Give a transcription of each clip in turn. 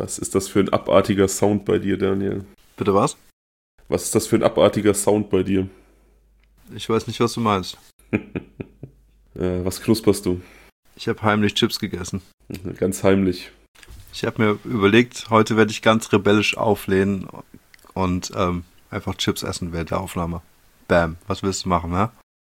Was ist das für ein abartiger Sound bei dir, Daniel? Bitte was? Was ist das für ein abartiger Sound bei dir? Ich weiß nicht, was du meinst. Was knusperst du? Ich habe heimlich Chips gegessen. Ganz heimlich. Ich habe mir überlegt, heute werde ich ganz rebellisch auflehnen und einfach Chips essen während der Aufnahme. Bam, was willst du machen, ne?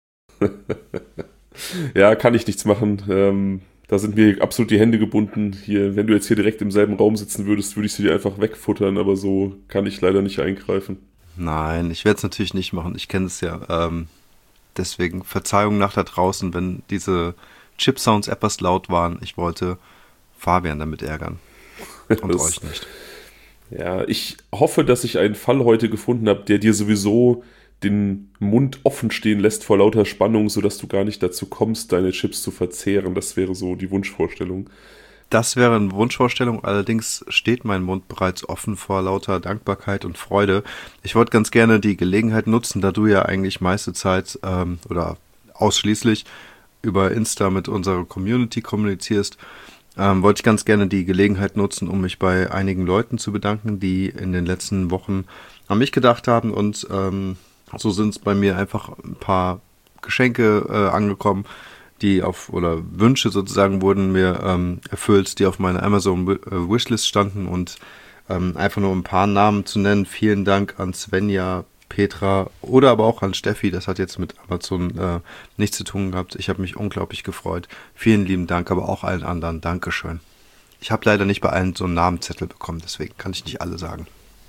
Ja, kann ich nichts machen. Da sind mir absolut die Hände gebunden. Hier, wenn du jetzt hier direkt im selben Raum sitzen würdest, würde ich sie dir einfach wegfuttern, aber so kann ich leider nicht eingreifen. Nein, ich werde es natürlich nicht machen. Ich kenne es ja. Deswegen Verzeihung nach da draußen, wenn diese Chip-Sounds etwas laut waren. Ich wollte Fabian damit ärgern und euch nicht. Ja, ich hoffe, dass ich einen Fall heute gefunden habe, der dir sowieso den Mund offen stehen lässt vor lauter Spannung, sodass du gar nicht dazu kommst, deine Chips zu verzehren. Das wäre so die Wunschvorstellung. Das wäre eine Wunschvorstellung, allerdings steht mein Mund bereits offen vor lauter Dankbarkeit und Freude. Ich wollte ganz gerne die Gelegenheit nutzen, da du ja eigentlich meiste Zeit oder ausschließlich über Insta mit unserer Community kommunizierst, wollte ich ganz gerne die Gelegenheit nutzen, um mich bei einigen Leuten zu bedanken, die in den letzten Wochen an mich gedacht haben und so sind es bei mir einfach ein paar Geschenke angekommen, die oder Wünsche sozusagen wurden mir erfüllt, die auf meiner Amazon Wishlist standen und einfach nur ein paar Namen zu nennen. Vielen Dank an Svenja, Petra oder aber auch an Steffi. Das hat jetzt mit Amazon nichts zu tun gehabt. Ich habe mich unglaublich gefreut. Vielen lieben Dank, aber auch allen anderen. Dankeschön. Ich habe leider nicht bei allen so einen Namenzettel bekommen, deswegen kann ich nicht alle sagen.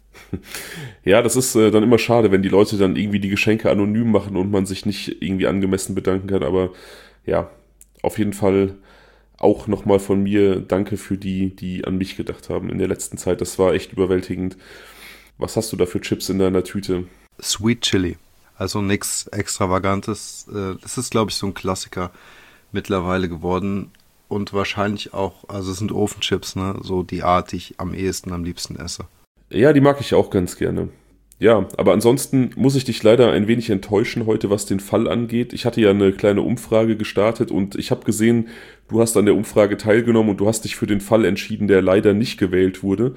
Ja, das ist dann immer schade, wenn die Leute dann irgendwie die Geschenke anonym machen und man sich nicht irgendwie angemessen bedanken kann, aber ja, auf jeden Fall auch nochmal von mir danke für die an mich gedacht haben in der letzten Zeit. Das war echt überwältigend. Was hast du da für Chips in deiner Tüte? Sweet Chili, also nichts Extravagantes. Das ist, glaube ich, so ein Klassiker mittlerweile geworden und wahrscheinlich auch, also es sind Ofenchips, ne, so die Art, die ich am liebsten esse. Ja, die mag ich auch ganz gerne. Ja, aber ansonsten muss ich dich leider ein wenig enttäuschen heute, was den Fall angeht. Ich hatte ja eine kleine Umfrage gestartet und ich habe gesehen, du hast an der Umfrage teilgenommen und du hast dich für den Fall entschieden, der leider nicht gewählt wurde.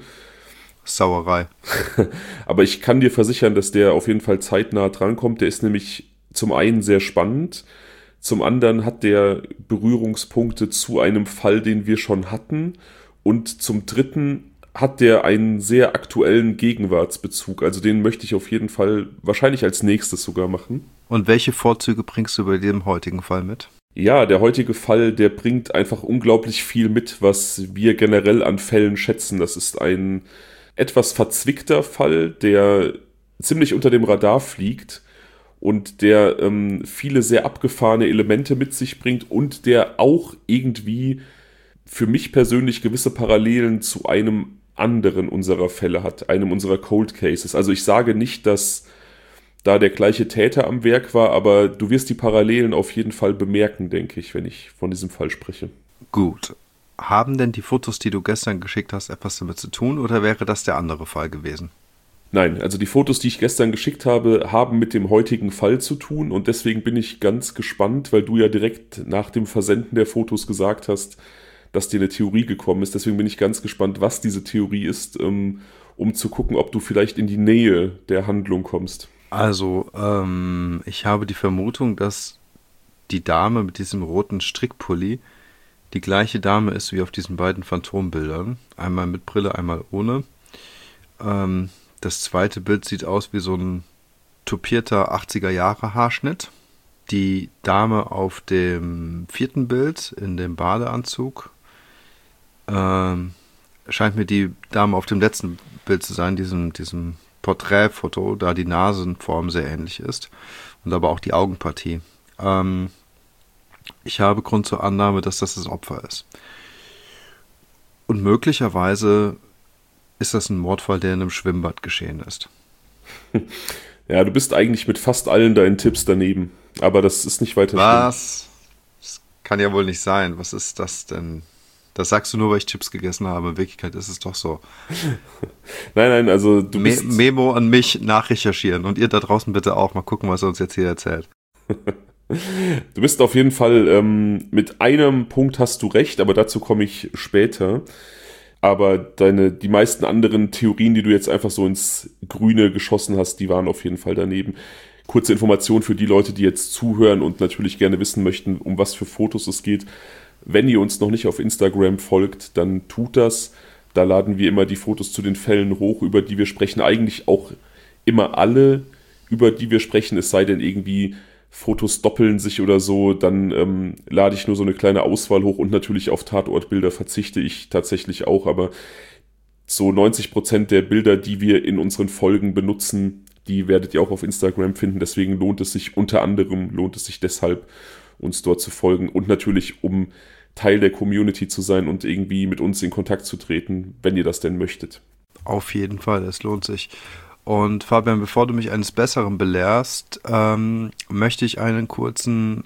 Sauerei. Aber ich kann dir versichern, dass der auf jeden Fall zeitnah drankommt. Der ist nämlich zum einen sehr spannend, zum anderen hat der Berührungspunkte zu einem Fall, den wir schon hatten und zum dritten hat der einen sehr aktuellen Gegenwartsbezug. Also den möchte ich auf jeden Fall wahrscheinlich als nächstes sogar machen. Und welche Vorzüge bringst du bei dem heutigen Fall mit? Ja, der heutige Fall, der bringt einfach unglaublich viel mit, was wir generell an Fällen schätzen. Das ist ein etwas verzwickter Fall, der ziemlich unter dem Radar fliegt und der viele sehr abgefahrene Elemente mit sich bringt und der auch irgendwie für mich persönlich gewisse Parallelen zu einem anderen unserer Fälle hat, einem unserer Cold Cases. Also ich sage nicht, dass da der gleiche Täter am Werk war, aber du wirst die Parallelen auf jeden Fall bemerken, denke ich, wenn ich von diesem Fall spreche. Gut. Haben denn die Fotos, die du gestern geschickt hast, etwas damit zu tun oder wäre das der andere Fall gewesen? Nein, also die Fotos, die ich gestern geschickt habe, haben mit dem heutigen Fall zu tun und deswegen bin ich ganz gespannt, weil du ja direkt nach dem Versenden der Fotos gesagt hast, dass dir eine Theorie gekommen ist. Deswegen bin ich ganz gespannt, was diese Theorie ist, um zu gucken, ob du vielleicht in die Nähe der Handlung kommst. Also, ich habe die Vermutung, dass die Dame mit diesem roten Strickpulli die gleiche Dame ist wie auf diesen beiden Phantombildern. Einmal mit Brille, einmal ohne. Das zweite Bild sieht aus wie so ein tupierter 80er-Jahre-Haarschnitt. Die Dame auf dem vierten Bild in dem Badeanzug scheint mir die Dame auf dem letzten Bild zu sein, diesem Porträtfoto, da die Nasenform sehr ähnlich ist und aber auch die Augenpartie. Ich habe Grund zur Annahme, dass das Opfer ist. Und möglicherweise ist das ein Mordfall, der in einem Schwimmbad geschehen ist. Ja, du bist eigentlich mit fast allen deinen Tipps daneben. Aber das ist nicht weiter schlimm. Was? Das kann ja wohl nicht sein. Was ist das denn? Das sagst du nur, weil ich Chips gegessen habe. In Wirklichkeit ist es doch so. Nein, also du bist... Memo an mich nachrecherchieren. Und ihr da draußen bitte auch. Mal gucken, was er uns jetzt hier erzählt. Du bist auf jeden Fall, mit einem Punkt hast du recht, aber dazu komme ich später. Aber die meisten anderen Theorien, die du jetzt einfach so ins Grüne geschossen hast, die waren auf jeden Fall daneben. Kurze Information für die Leute, die jetzt zuhören und natürlich gerne wissen möchten, um was für Fotos es geht. Wenn ihr uns noch nicht auf Instagram folgt, dann tut das. Da laden wir immer die Fotos zu den Fällen hoch, über die wir sprechen. Eigentlich auch immer alle, über die wir sprechen, es sei denn irgendwie Fotos doppeln sich oder so, dann lade ich nur so eine kleine Auswahl hoch und natürlich auf Tatortbilder verzichte ich tatsächlich auch, aber so 90% der Bilder, die wir in unseren Folgen benutzen, die werdet ihr auch auf Instagram finden, deswegen lohnt es sich deshalb, uns dort zu folgen und natürlich, um Teil der Community zu sein und irgendwie mit uns in Kontakt zu treten, wenn ihr das denn möchtet. Auf jeden Fall, es lohnt sich. Und Fabian, bevor du mich eines Besseren belehrst, möchte ich einen kurzen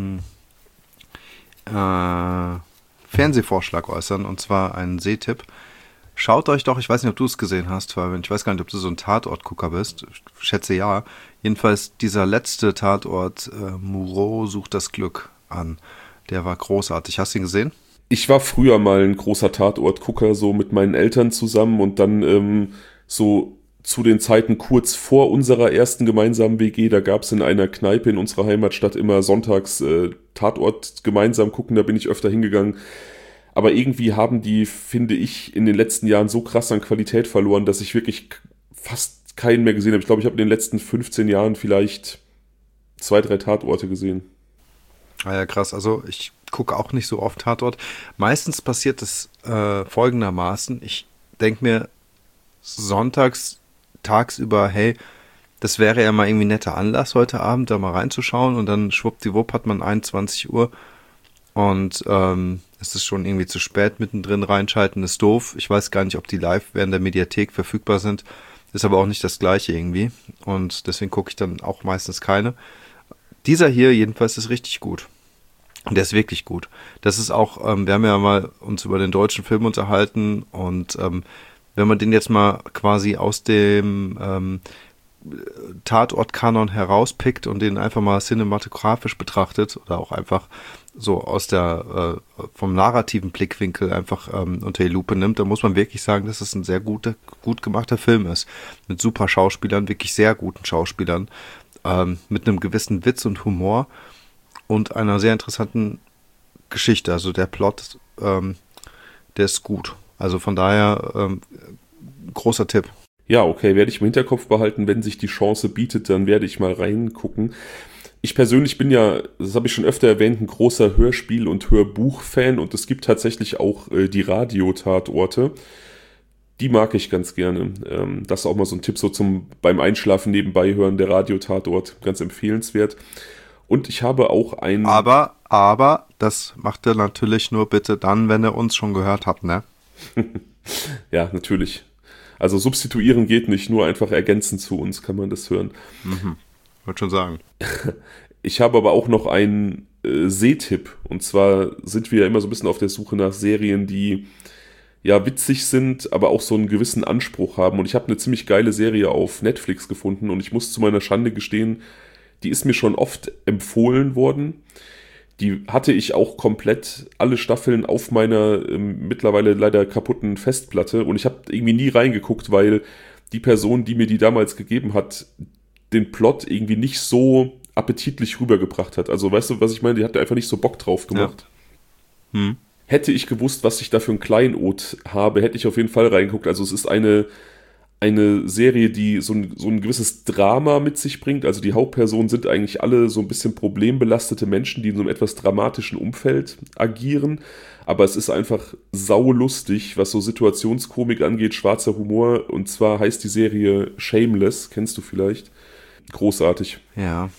Fernsehvorschlag äußern, und zwar einen Sehtipp. Schaut euch doch, ich weiß nicht, ob du es gesehen hast, Fabian, ich weiß gar nicht, ob du so ein Tatortgucker bist, ich schätze ja. Jedenfalls dieser letzte Tatort, Moreau sucht das Glück an, der war großartig. Hast du ihn gesehen? Ich war früher mal ein großer Tatortgucker, so mit meinen Eltern zusammen und dann so zu den Zeiten kurz vor unserer ersten gemeinsamen WG, da gab es in einer Kneipe in unserer Heimatstadt immer sonntags Tatort gemeinsam gucken, da bin ich öfter hingegangen. Aber irgendwie haben die, finde ich, in den letzten Jahren so krass an Qualität verloren, dass ich wirklich fast keinen mehr gesehen habe. Ich glaube, ich habe in den letzten 15 Jahren vielleicht 2, 3 Tatorte gesehen. Ah ja, krass. Also ich gucke auch nicht so oft Tatort. Meistens passiert es folgendermaßen. Ich denke mir sonntags, tagsüber, hey, das wäre ja mal irgendwie ein netter Anlass heute Abend, da mal reinzuschauen, und dann schwuppdiwupp hat man 21 Uhr und es ist schon irgendwie zu spät, mittendrin reinschalten ist doof. Ich weiß gar nicht, ob die live während der Mediathek verfügbar sind, ist aber auch nicht das Gleiche irgendwie, und deswegen gucke ich dann auch meistens keine. Dieser hier jedenfalls ist richtig gut. Der ist wirklich gut. Das ist auch, wir haben ja mal uns über den deutschen Film unterhalten, und wenn man den jetzt mal quasi aus dem Tatort-Kanon herauspickt und den einfach mal cinematografisch betrachtet oder auch einfach so aus der vom narrativen Blickwinkel einfach unter die Lupe nimmt, dann muss man wirklich sagen, dass es ein sehr gut gemachter Film ist. Mit super Schauspielern, wirklich sehr guten Schauspielern, mit einem gewissen Witz und Humor und einer sehr interessanten Geschichte. Also der Plot, der ist gut. Also von daher, großer Tipp. Ja, okay, werde ich im Hinterkopf behalten, wenn sich die Chance bietet, dann werde ich mal reingucken. Ich persönlich bin ja, das habe ich schon öfter erwähnt, ein großer Hörspiel- und Hörbuch-Fan, und es gibt tatsächlich auch die Radiotatorte. Die mag ich ganz gerne. Das ist auch mal so ein Tipp so beim Einschlafen nebenbei hören, der Radiotatort, ganz empfehlenswert. Und ich habe auch ein... Aber, das macht er natürlich nur bitte dann, wenn er uns schon gehört hat, ne? Ja, natürlich. Also substituieren geht nicht, nur einfach ergänzend zu uns kann man das hören. Wollte schon sagen. Ich habe aber auch noch einen Sehtipp. Und zwar sind wir ja immer so ein bisschen auf der Suche nach Serien, die ja witzig sind, aber auch so einen gewissen Anspruch haben. Und ich habe eine ziemlich geile Serie auf Netflix gefunden, und ich muss zu meiner Schande gestehen, die ist mir schon oft empfohlen worden. Die hatte ich auch komplett alle Staffeln auf meiner mittlerweile leider kaputten Festplatte, und ich habe irgendwie nie reingeguckt, weil die Person, die mir die damals gegeben hat, den Plot irgendwie nicht so appetitlich rübergebracht hat. Also weißt du, was ich meine? Die hat einfach nicht so Bock drauf gemacht. Ja. Hätte ich gewusst, was ich da für ein Kleinod habe, hätte ich auf jeden Fall reingeguckt. Also es ist eine Serie, die so ein gewisses Drama mit sich bringt. Also die Hauptpersonen sind eigentlich alle so ein bisschen problembelastete Menschen, die in so einem etwas dramatischen Umfeld agieren. Aber es ist einfach saulustig, was so Situationskomik angeht, schwarzer Humor. Und zwar heißt die Serie Shameless, kennst du vielleicht? Großartig. Ja.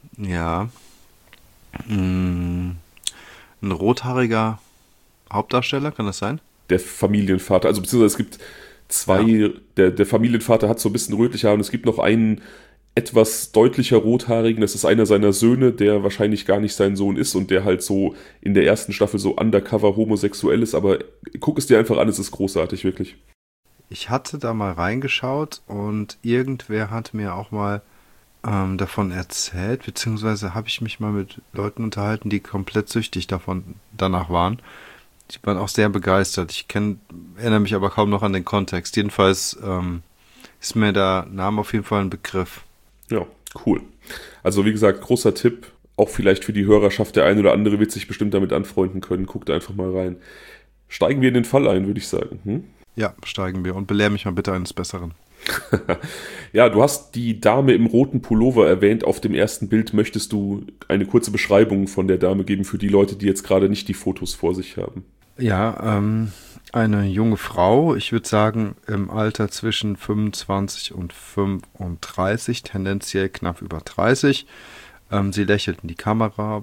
Ein rothaariger Hauptdarsteller, kann das sein? Der Familienvater, also beziehungsweise es gibt zwei, ja. Der Familienvater hat so ein bisschen rötliche Haare, und es gibt noch einen etwas deutlicher rothaarigen, das ist einer seiner Söhne, der wahrscheinlich gar nicht sein Sohn ist und der halt so in der ersten Staffel so undercover homosexuell ist, aber guck es dir einfach an, es ist großartig, wirklich. Ich hatte da mal reingeschaut und irgendwer hat mir auch mal davon erzählt, beziehungsweise habe ich mich mal mit Leuten unterhalten, die komplett süchtig danach waren. die waren auch sehr begeistert. Erinnere mich aber kaum noch an den Kontext. Jedenfalls ist mir der Name auf jeden Fall ein Begriff. Ja, cool. Also wie gesagt, großer Tipp, auch vielleicht für die Hörerschaft, der ein oder andere wird sich bestimmt damit anfreunden können. Guckt einfach mal rein. Steigen wir in den Fall ein, würde ich sagen. Ja, steigen wir und belehr mich mal bitte eines Besseren. Ja, du hast die Dame im roten Pullover erwähnt auf dem ersten Bild. Möchtest du eine kurze Beschreibung von der Dame geben für die Leute, die jetzt gerade nicht die Fotos vor sich haben? Ja, eine junge Frau, ich würde sagen im Alter zwischen 25 und 35, tendenziell knapp über 30. Sie lächelt in die Kamera,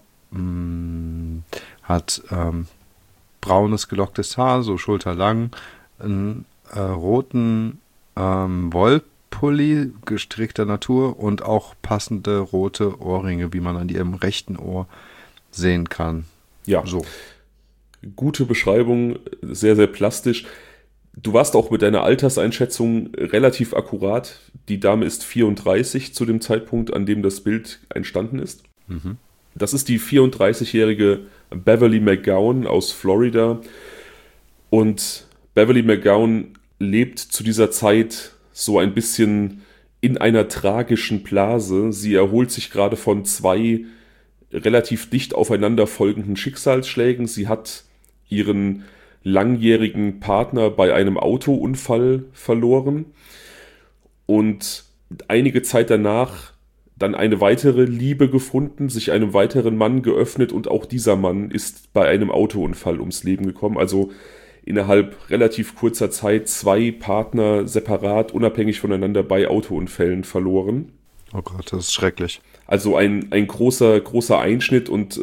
hat braunes gelocktes Haar, so schulterlang, einen roten Wollpulli gestrickter Natur und auch passende rote Ohrringe, wie man an ihrem rechten Ohr sehen kann. Ja, so. Gute Beschreibung, sehr, sehr plastisch. Du warst auch mit deiner Alterseinschätzung relativ akkurat. Die Dame ist 34 zu dem Zeitpunkt, an dem das Bild entstanden ist. Mhm. Das ist die 34-jährige Beverly McGowan aus Florida. Und Beverly McGowan lebt zu dieser Zeit so ein bisschen in einer tragischen Blase. Sie erholt sich gerade von 2 relativ dicht aufeinander folgenden Schicksalsschlägen. Sie hat ihren langjährigen Partner bei einem Autounfall verloren und einige Zeit danach dann eine weitere Liebe gefunden, sich einem weiteren Mann geöffnet und auch dieser Mann ist bei einem Autounfall ums Leben gekommen. Also innerhalb relativ kurzer Zeit 2 Partner separat, unabhängig voneinander bei Autounfällen verloren. Oh Gott, das ist schrecklich. Also ein großer Einschnitt und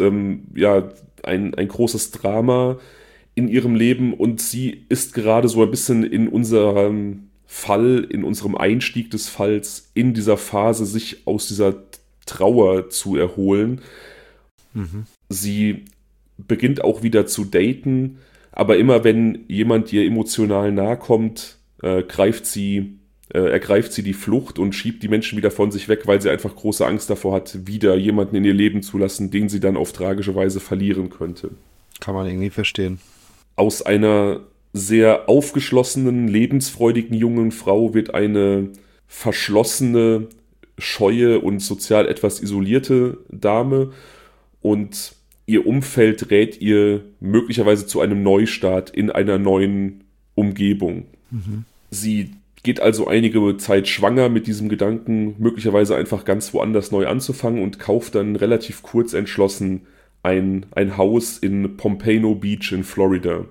ein großes Drama in ihrem Leben und sie ist gerade so ein bisschen in unserem Fall, in unserem Einstieg des Falls, in dieser Phase, sich aus dieser Trauer zu erholen. Mhm. Sie beginnt auch wieder zu daten, aber immer wenn jemand ihr emotional nahe kommt, ergreift sie die Flucht und schiebt die Menschen wieder von sich weg, weil sie einfach große Angst davor hat, wieder jemanden in ihr Leben zu lassen, den sie dann auf tragische Weise verlieren könnte. Kann man irgendwie verstehen. Aus einer sehr aufgeschlossenen, lebensfreudigen jungen Frau wird eine verschlossene, scheue und sozial etwas isolierte Dame und ihr Umfeld rät ihr möglicherweise zu einem Neustart in einer neuen Umgebung. Mhm. Sie geht also einige Zeit schwanger mit diesem Gedanken, möglicherweise einfach ganz woanders neu anzufangen und kauft dann relativ kurz entschlossen ein Haus in Pompano Beach in Florida.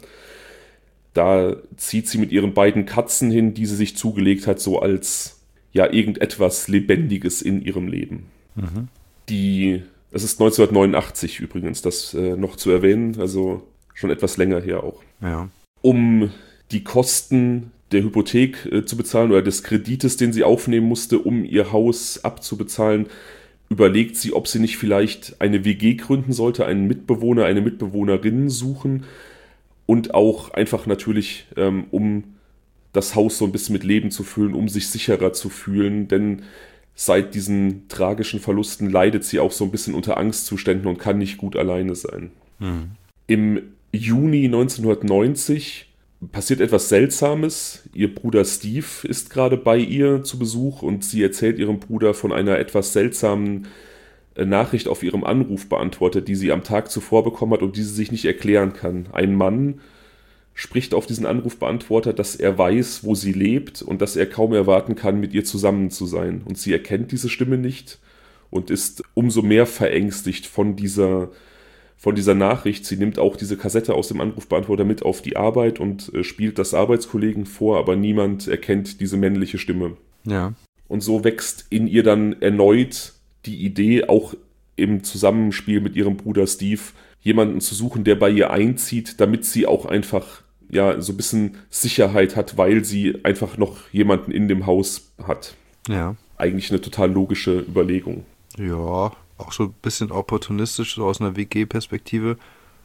Da zieht sie mit ihren beiden Katzen hin, die sie sich zugelegt hat, so als irgendetwas Lebendiges in ihrem Leben. Mhm. Es ist 1989 übrigens, das noch zu erwähnen, also schon etwas länger her auch. Ja. Um die Kosten der Hypothek zu bezahlen oder des Kredites, den sie aufnehmen musste, um ihr Haus abzubezahlen, überlegt sie, ob sie nicht vielleicht eine WG gründen sollte, einen Mitbewohner, eine Mitbewohnerin suchen und auch einfach natürlich, um das Haus so ein bisschen mit Leben zu füllen, um sich sicherer zu fühlen, denn seit diesen tragischen Verlusten leidet sie auch so ein bisschen unter Angstzuständen und kann nicht gut alleine sein. Mhm. Im Juni 1990 passiert etwas Seltsames. Ihr Bruder Steve ist gerade bei ihr zu Besuch und sie erzählt ihrem Bruder von einer etwas seltsamen Nachricht auf ihrem Anrufbeantworter, die sie am Tag zuvor bekommen hat und die sie sich nicht erklären kann. Ein Mann spricht auf diesen Anrufbeantworter, dass er weiß, wo sie lebt und dass er kaum erwarten kann, mit ihr zusammen zu sein. Und sie erkennt diese Stimme nicht und ist umso mehr verängstigt von dieser Nachricht. Sie nimmt auch diese Kassette aus dem Anrufbeantworter mit auf die Arbeit und spielt das Arbeitskollegen vor, aber niemand erkennt diese männliche Stimme. Ja. Und so wächst in ihr dann erneut die Idee, auch im Zusammenspiel mit ihrem Bruder Steve, jemanden zu suchen, der bei ihr einzieht, damit sie auch einfach so ein bisschen Sicherheit hat, weil sie einfach noch jemanden in dem Haus hat. Ja. Eigentlich eine total logische Überlegung. Ja, auch so ein bisschen opportunistisch, so aus einer WG-Perspektive.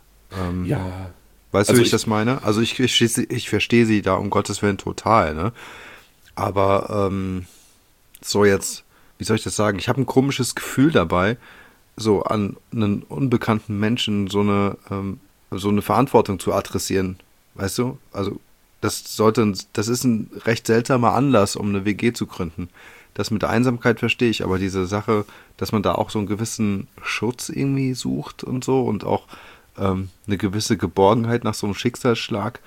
Ja. Weißt du, wie ich das meine? Also ich verstehe sie da um Gottes Willen total, ne? Aber so jetzt, wie soll ich das sagen? Ich habe ein komisches Gefühl dabei, so an einen unbekannten Menschen so eine so eine Verantwortung zu adressieren, weißt du? Also das ist ein recht seltsamer Anlass, um eine WG zu gründen. Das mit der Einsamkeit verstehe ich, aber diese Sache, dass man da auch so einen gewissen Schutz irgendwie sucht und so und auch eine gewisse Geborgenheit nach so einem Schicksalsschlag,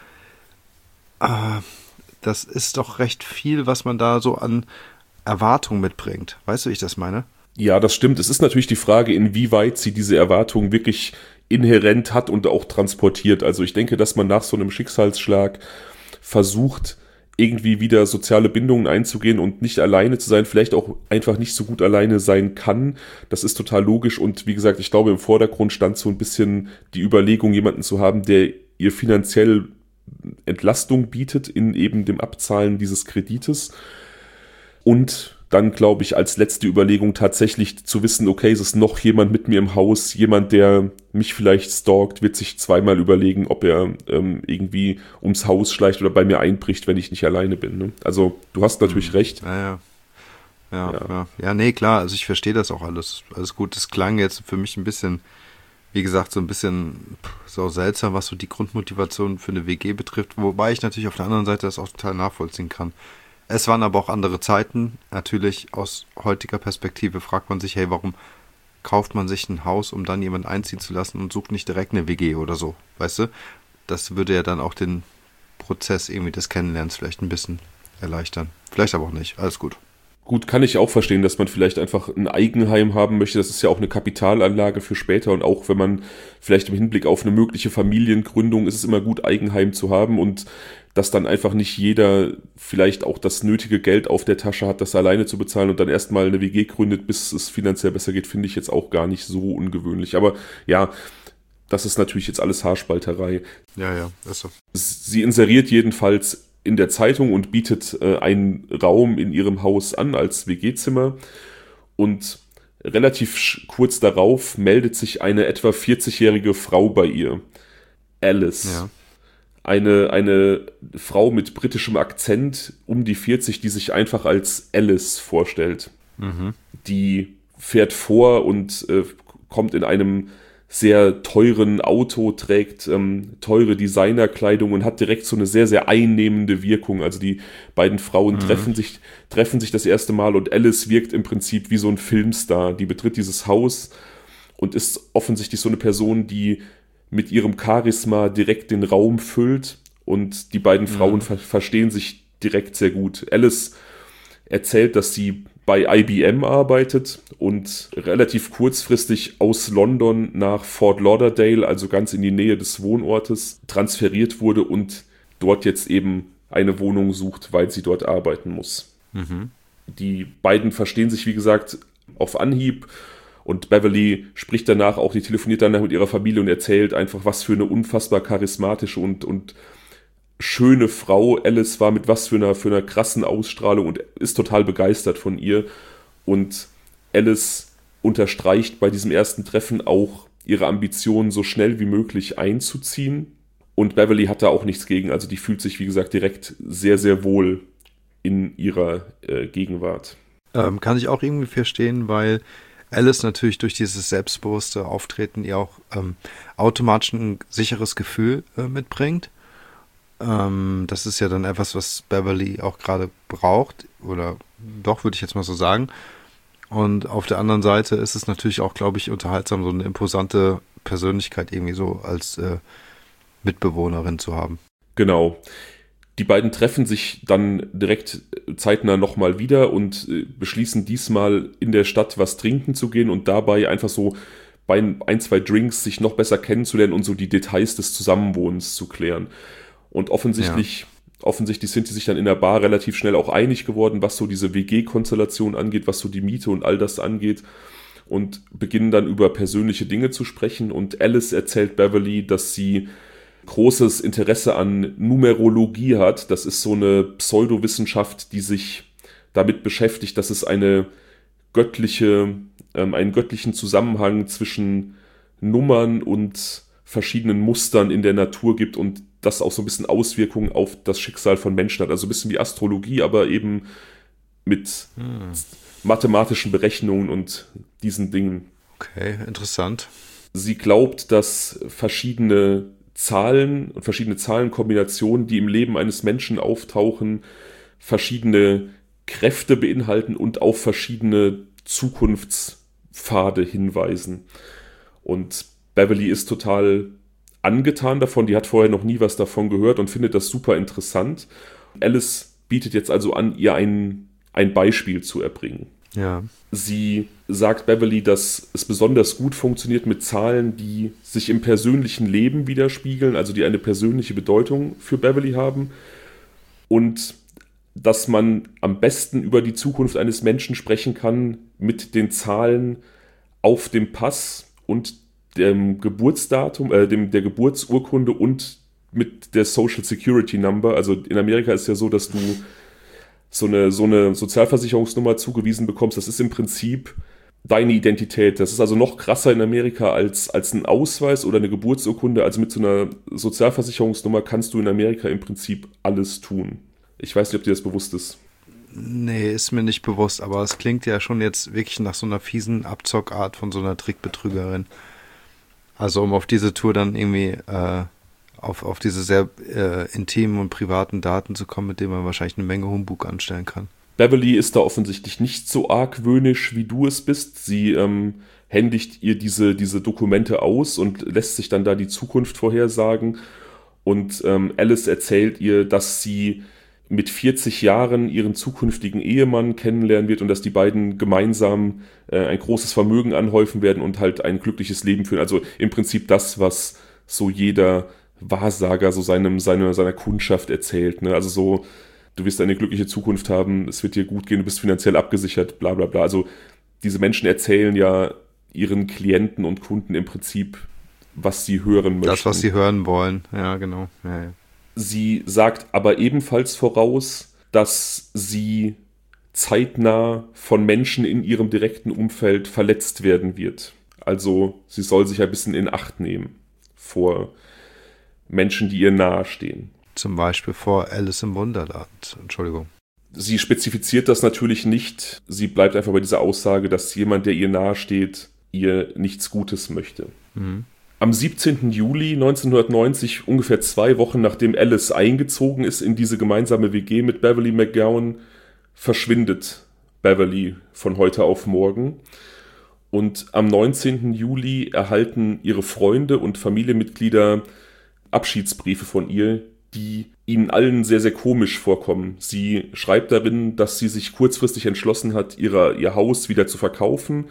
das ist doch recht viel, was man da so an Erwartung mitbringt. Weißt du, wie ich das meine? Ja, das stimmt. Es ist natürlich die Frage, inwieweit sie diese Erwartungen wirklich inhärent hat und auch transportiert. Also ich denke, dass man nach so einem Schicksalsschlag versucht, irgendwie wieder soziale Bindungen einzugehen und nicht alleine zu sein, vielleicht auch einfach nicht so gut alleine sein kann. Das ist total logisch und wie gesagt, ich glaube, im Vordergrund stand so ein bisschen die Überlegung, jemanden zu haben, der ihr finanziell Entlastung bietet in eben dem Abzahlen dieses Kredites. Und dann, glaube ich, als letzte Überlegung tatsächlich zu wissen, okay, es ist noch jemand mit mir im Haus, jemand, der mich vielleicht stalkt, wird sich zweimal überlegen, ob er irgendwie ums Haus schleicht oder bei mir einbricht, wenn ich nicht alleine bin. Ne? Also du hast natürlich recht. Ja, nee, klar, also ich verstehe das auch alles gut. Es klang jetzt für mich ein bisschen, wie gesagt, so ein bisschen so seltsam, was so die Grundmotivation für eine WG betrifft, wobei ich natürlich auf der anderen Seite das auch total nachvollziehen kann. Es waren aber auch andere Zeiten. Natürlich aus heutiger Perspektive fragt man sich, hey, warum kauft man sich ein Haus, um dann jemanden einziehen zu lassen und sucht nicht direkt eine WG oder so, weißt du? Das würde ja dann auch den Prozess irgendwie des Kennenlernens vielleicht ein bisschen erleichtern. Vielleicht aber auch nicht. Alles gut. Gut, kann ich auch verstehen, dass man vielleicht einfach ein Eigenheim haben möchte. Das ist ja auch eine Kapitalanlage für später und auch wenn man vielleicht im Hinblick auf eine mögliche Familiengründung ist es immer gut, Eigenheim zu haben und dass dann einfach nicht jeder vielleicht auch das nötige Geld auf der Tasche hat, das alleine zu bezahlen und dann erstmal eine WG gründet, bis es finanziell besser geht, finde ich jetzt auch gar nicht so ungewöhnlich. Aber ja, das ist natürlich jetzt alles Haarspalterei. Ja, ist so. Sie inseriert jedenfalls in der Zeitung und bietet einen Raum in ihrem Haus an als WG-Zimmer und relativ kurz darauf meldet sich eine etwa 40-jährige Frau bei ihr. Alice. Ja. Eine Frau mit britischem Akzent, um die 40, die sich einfach als Alice vorstellt. Mhm. Die fährt vor und kommt in einem sehr teuren Auto, trägt teure Designerkleidung und hat direkt so eine sehr, sehr einnehmende Wirkung. Also die beiden Frauen treffen sich das erste Mal und Alice wirkt im Prinzip wie so ein Filmstar. Die betritt dieses Haus und ist offensichtlich so eine Person, die mit ihrem Charisma direkt den Raum füllt und die beiden Frauen verstehen sich direkt sehr gut. Alice erzählt, dass sie bei IBM arbeitet und relativ kurzfristig aus London nach Fort Lauderdale, also ganz in die Nähe des Wohnortes, transferiert wurde und dort jetzt eben eine Wohnung sucht, weil sie dort arbeiten muss. Mhm. Die beiden verstehen sich, wie gesagt, auf Anhieb. Und Beverly spricht danach auch, die telefoniert danach mit ihrer Familie und erzählt einfach, was für eine unfassbar charismatische und schöne Frau Alice war, mit was für einer krassen Ausstrahlung und ist total begeistert von ihr. Und Alice unterstreicht bei diesem ersten Treffen auch ihre Ambitionen, so schnell wie möglich einzuziehen. Und Beverly hat da auch nichts gegen, also die fühlt sich, wie gesagt, direkt sehr, sehr wohl in ihrer Gegenwart. Kann ich auch irgendwie verstehen, weil Alice natürlich durch dieses selbstbewusste Auftreten ihr auch automatisch ein sicheres Gefühl mitbringt. Das ist ja dann etwas, was Beverly auch gerade braucht, oder doch, würde ich jetzt mal so sagen. Und auf der anderen Seite ist es natürlich auch, glaube ich, unterhaltsam, so eine imposante Persönlichkeit irgendwie so als Mitbewohnerin zu haben. Genau. Die beiden treffen sich dann direkt zeitnah nochmal wieder und beschließen diesmal in der Stadt was trinken zu gehen und dabei einfach so bei ein, zwei Drinks sich noch besser kennenzulernen und so die Details des Zusammenwohnens zu klären. Und offensichtlich sind sie sich dann in der Bar relativ schnell auch einig geworden, was so diese WG-Konstellation angeht, was so die Miete und all das angeht und beginnen dann über persönliche Dinge zu sprechen und Alice erzählt Beverly, dass sie großes Interesse an Numerologie hat. Das ist so eine Pseudowissenschaft, die sich damit beschäftigt, dass es einen göttlichen Zusammenhang zwischen Nummern und verschiedenen Mustern in der Natur gibt und das auch so ein bisschen Auswirkungen auf das Schicksal von Menschen hat. Also ein bisschen wie Astrologie, aber eben mit mathematischen Berechnungen und diesen Dingen. Okay, interessant. Sie glaubt, dass verschiedene Zahlen und verschiedene Zahlenkombinationen, die im Leben eines Menschen auftauchen, verschiedene Kräfte beinhalten und auf verschiedene Zukunftspfade hinweisen. Und Beverly ist total angetan davon, die hat vorher noch nie was davon gehört und findet das super interessant. Alice bietet jetzt also an, ihr ein Beispiel zu erbringen. Ja. Sie sagt Beverly, dass es besonders gut funktioniert mit Zahlen, die sich im persönlichen Leben widerspiegeln, also die eine persönliche Bedeutung für Beverly haben, und dass man am besten über die Zukunft eines Menschen sprechen kann mit den Zahlen auf dem Pass und dem Geburtsdatum, der Geburtsurkunde und mit der Social Security Number. Also in Amerika ist ja so, dass du so eine Sozialversicherungsnummer zugewiesen bekommst. Das ist im Prinzip deine Identität. Das ist also noch krasser in Amerika als ein Ausweis oder eine Geburtsurkunde. Also mit so einer Sozialversicherungsnummer kannst du in Amerika im Prinzip alles tun. Ich weiß nicht, ob dir das bewusst ist. Nee, ist mir nicht bewusst, aber es klingt ja schon jetzt wirklich nach so einer fiesen Abzockart von so einer Trickbetrügerin. Also um auf diese Tour dann irgendwie auf diese sehr intimen und privaten Daten zu kommen, mit denen man wahrscheinlich eine Menge Humbug anstellen kann. Beverly ist da offensichtlich nicht so argwöhnisch, wie du es bist. Sie händigt ihr diese Dokumente aus und lässt sich dann da die Zukunft vorhersagen. Und Alice erzählt ihr, dass sie mit 40 Jahren ihren zukünftigen Ehemann kennenlernen wird und dass die beiden gemeinsam ein großes Vermögen anhäufen werden und halt ein glückliches Leben führen. Also im Prinzip das, was so jeder Wahrsager so seiner Kundschaft erzählt. Ne? Also so, du wirst eine glückliche Zukunft haben, es wird dir gut gehen, du bist finanziell abgesichert, bla bla bla. Also diese Menschen erzählen ja ihren Klienten und Kunden im Prinzip, was sie hören möchten. Das, was sie hören wollen, ja genau. Ja. Sie sagt aber ebenfalls voraus, dass sie zeitnah von Menschen in ihrem direkten Umfeld verletzt werden wird. Also sie soll sich ein bisschen in Acht nehmen vor Menschen, die ihr nahestehen. Zum Beispiel vor Alice im Wunderland. Entschuldigung. Sie spezifiziert das natürlich nicht. Sie bleibt einfach bei dieser Aussage, dass jemand, der ihr nahesteht, ihr nichts Gutes möchte. Mhm. Am 17. Juli 1990, ungefähr 2 Wochen nachdem Alice eingezogen ist in diese gemeinsame WG mit Beverly McGowan, verschwindet Beverly von heute auf morgen. Und am 19. Juli erhalten ihre Freunde und Familienmitglieder Abschiedsbriefe von ihr, die ihnen allen sehr, sehr komisch vorkommen. Sie schreibt darin, dass sie sich kurzfristig entschlossen hat, ihr Haus wieder zu verkaufen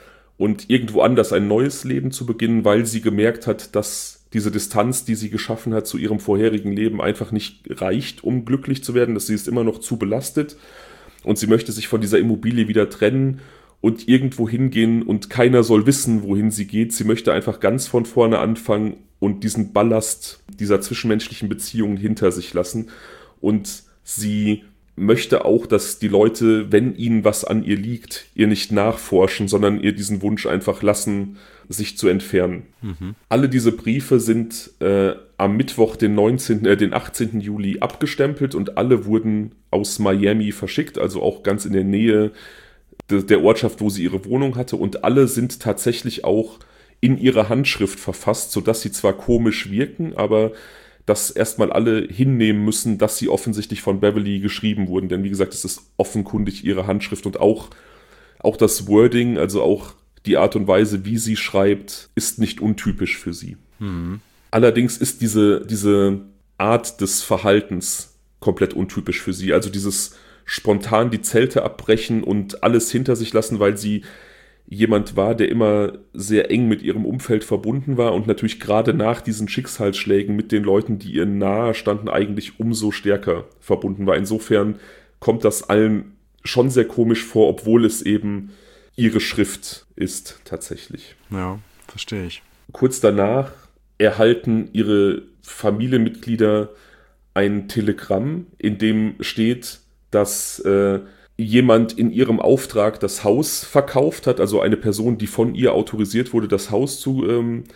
und irgendwo anders ein neues Leben zu beginnen, weil sie gemerkt hat, dass diese Distanz, die sie geschaffen hat zu ihrem vorherigen Leben, einfach nicht reicht, um glücklich zu werden, dass sie ist immer noch zu belastet und sie möchte sich von dieser Immobilie wieder trennen und irgendwo hingehen und keiner soll wissen, wohin sie geht. Sie möchte einfach ganz von vorne anfangen und diesen Ballast dieser zwischenmenschlichen Beziehungen hinter sich lassen. Und sie möchte auch, dass die Leute, wenn ihnen was an ihr liegt, ihr nicht nachforschen, sondern ihr diesen Wunsch einfach lassen, sich zu entfernen. Mhm. Alle diese Briefe sind am Mittwoch, den 18. Juli abgestempelt und alle wurden aus Miami verschickt, also auch ganz in der Nähe der Ortschaft, wo sie ihre Wohnung hatte, und alle sind tatsächlich auch in ihrer Handschrift verfasst, sodass sie zwar komisch wirken, aber dass erstmal alle hinnehmen müssen, dass sie offensichtlich von Beverly geschrieben wurden. Denn wie gesagt, es ist offenkundig ihre Handschrift und auch das Wording, also auch die Art und Weise, wie sie schreibt, ist nicht untypisch für sie. Mhm. Allerdings ist diese Art des Verhaltens komplett untypisch für sie. Also dieses spontan die Zelte abbrechen und alles hinter sich lassen, weil sie jemand war, der immer sehr eng mit ihrem Umfeld verbunden war und natürlich gerade nach diesen Schicksalsschlägen mit den Leuten, die ihr nahe standen, eigentlich umso stärker verbunden war. Insofern kommt das allen schon sehr komisch vor, obwohl es eben ihre Schrift ist tatsächlich. Ja, verstehe ich. Kurz danach erhalten ihre Familienmitglieder ein Telegramm, in dem steht, dass jemand in ihrem Auftrag das Haus verkauft hat, also eine Person, die von ihr autorisiert wurde, das Haus zu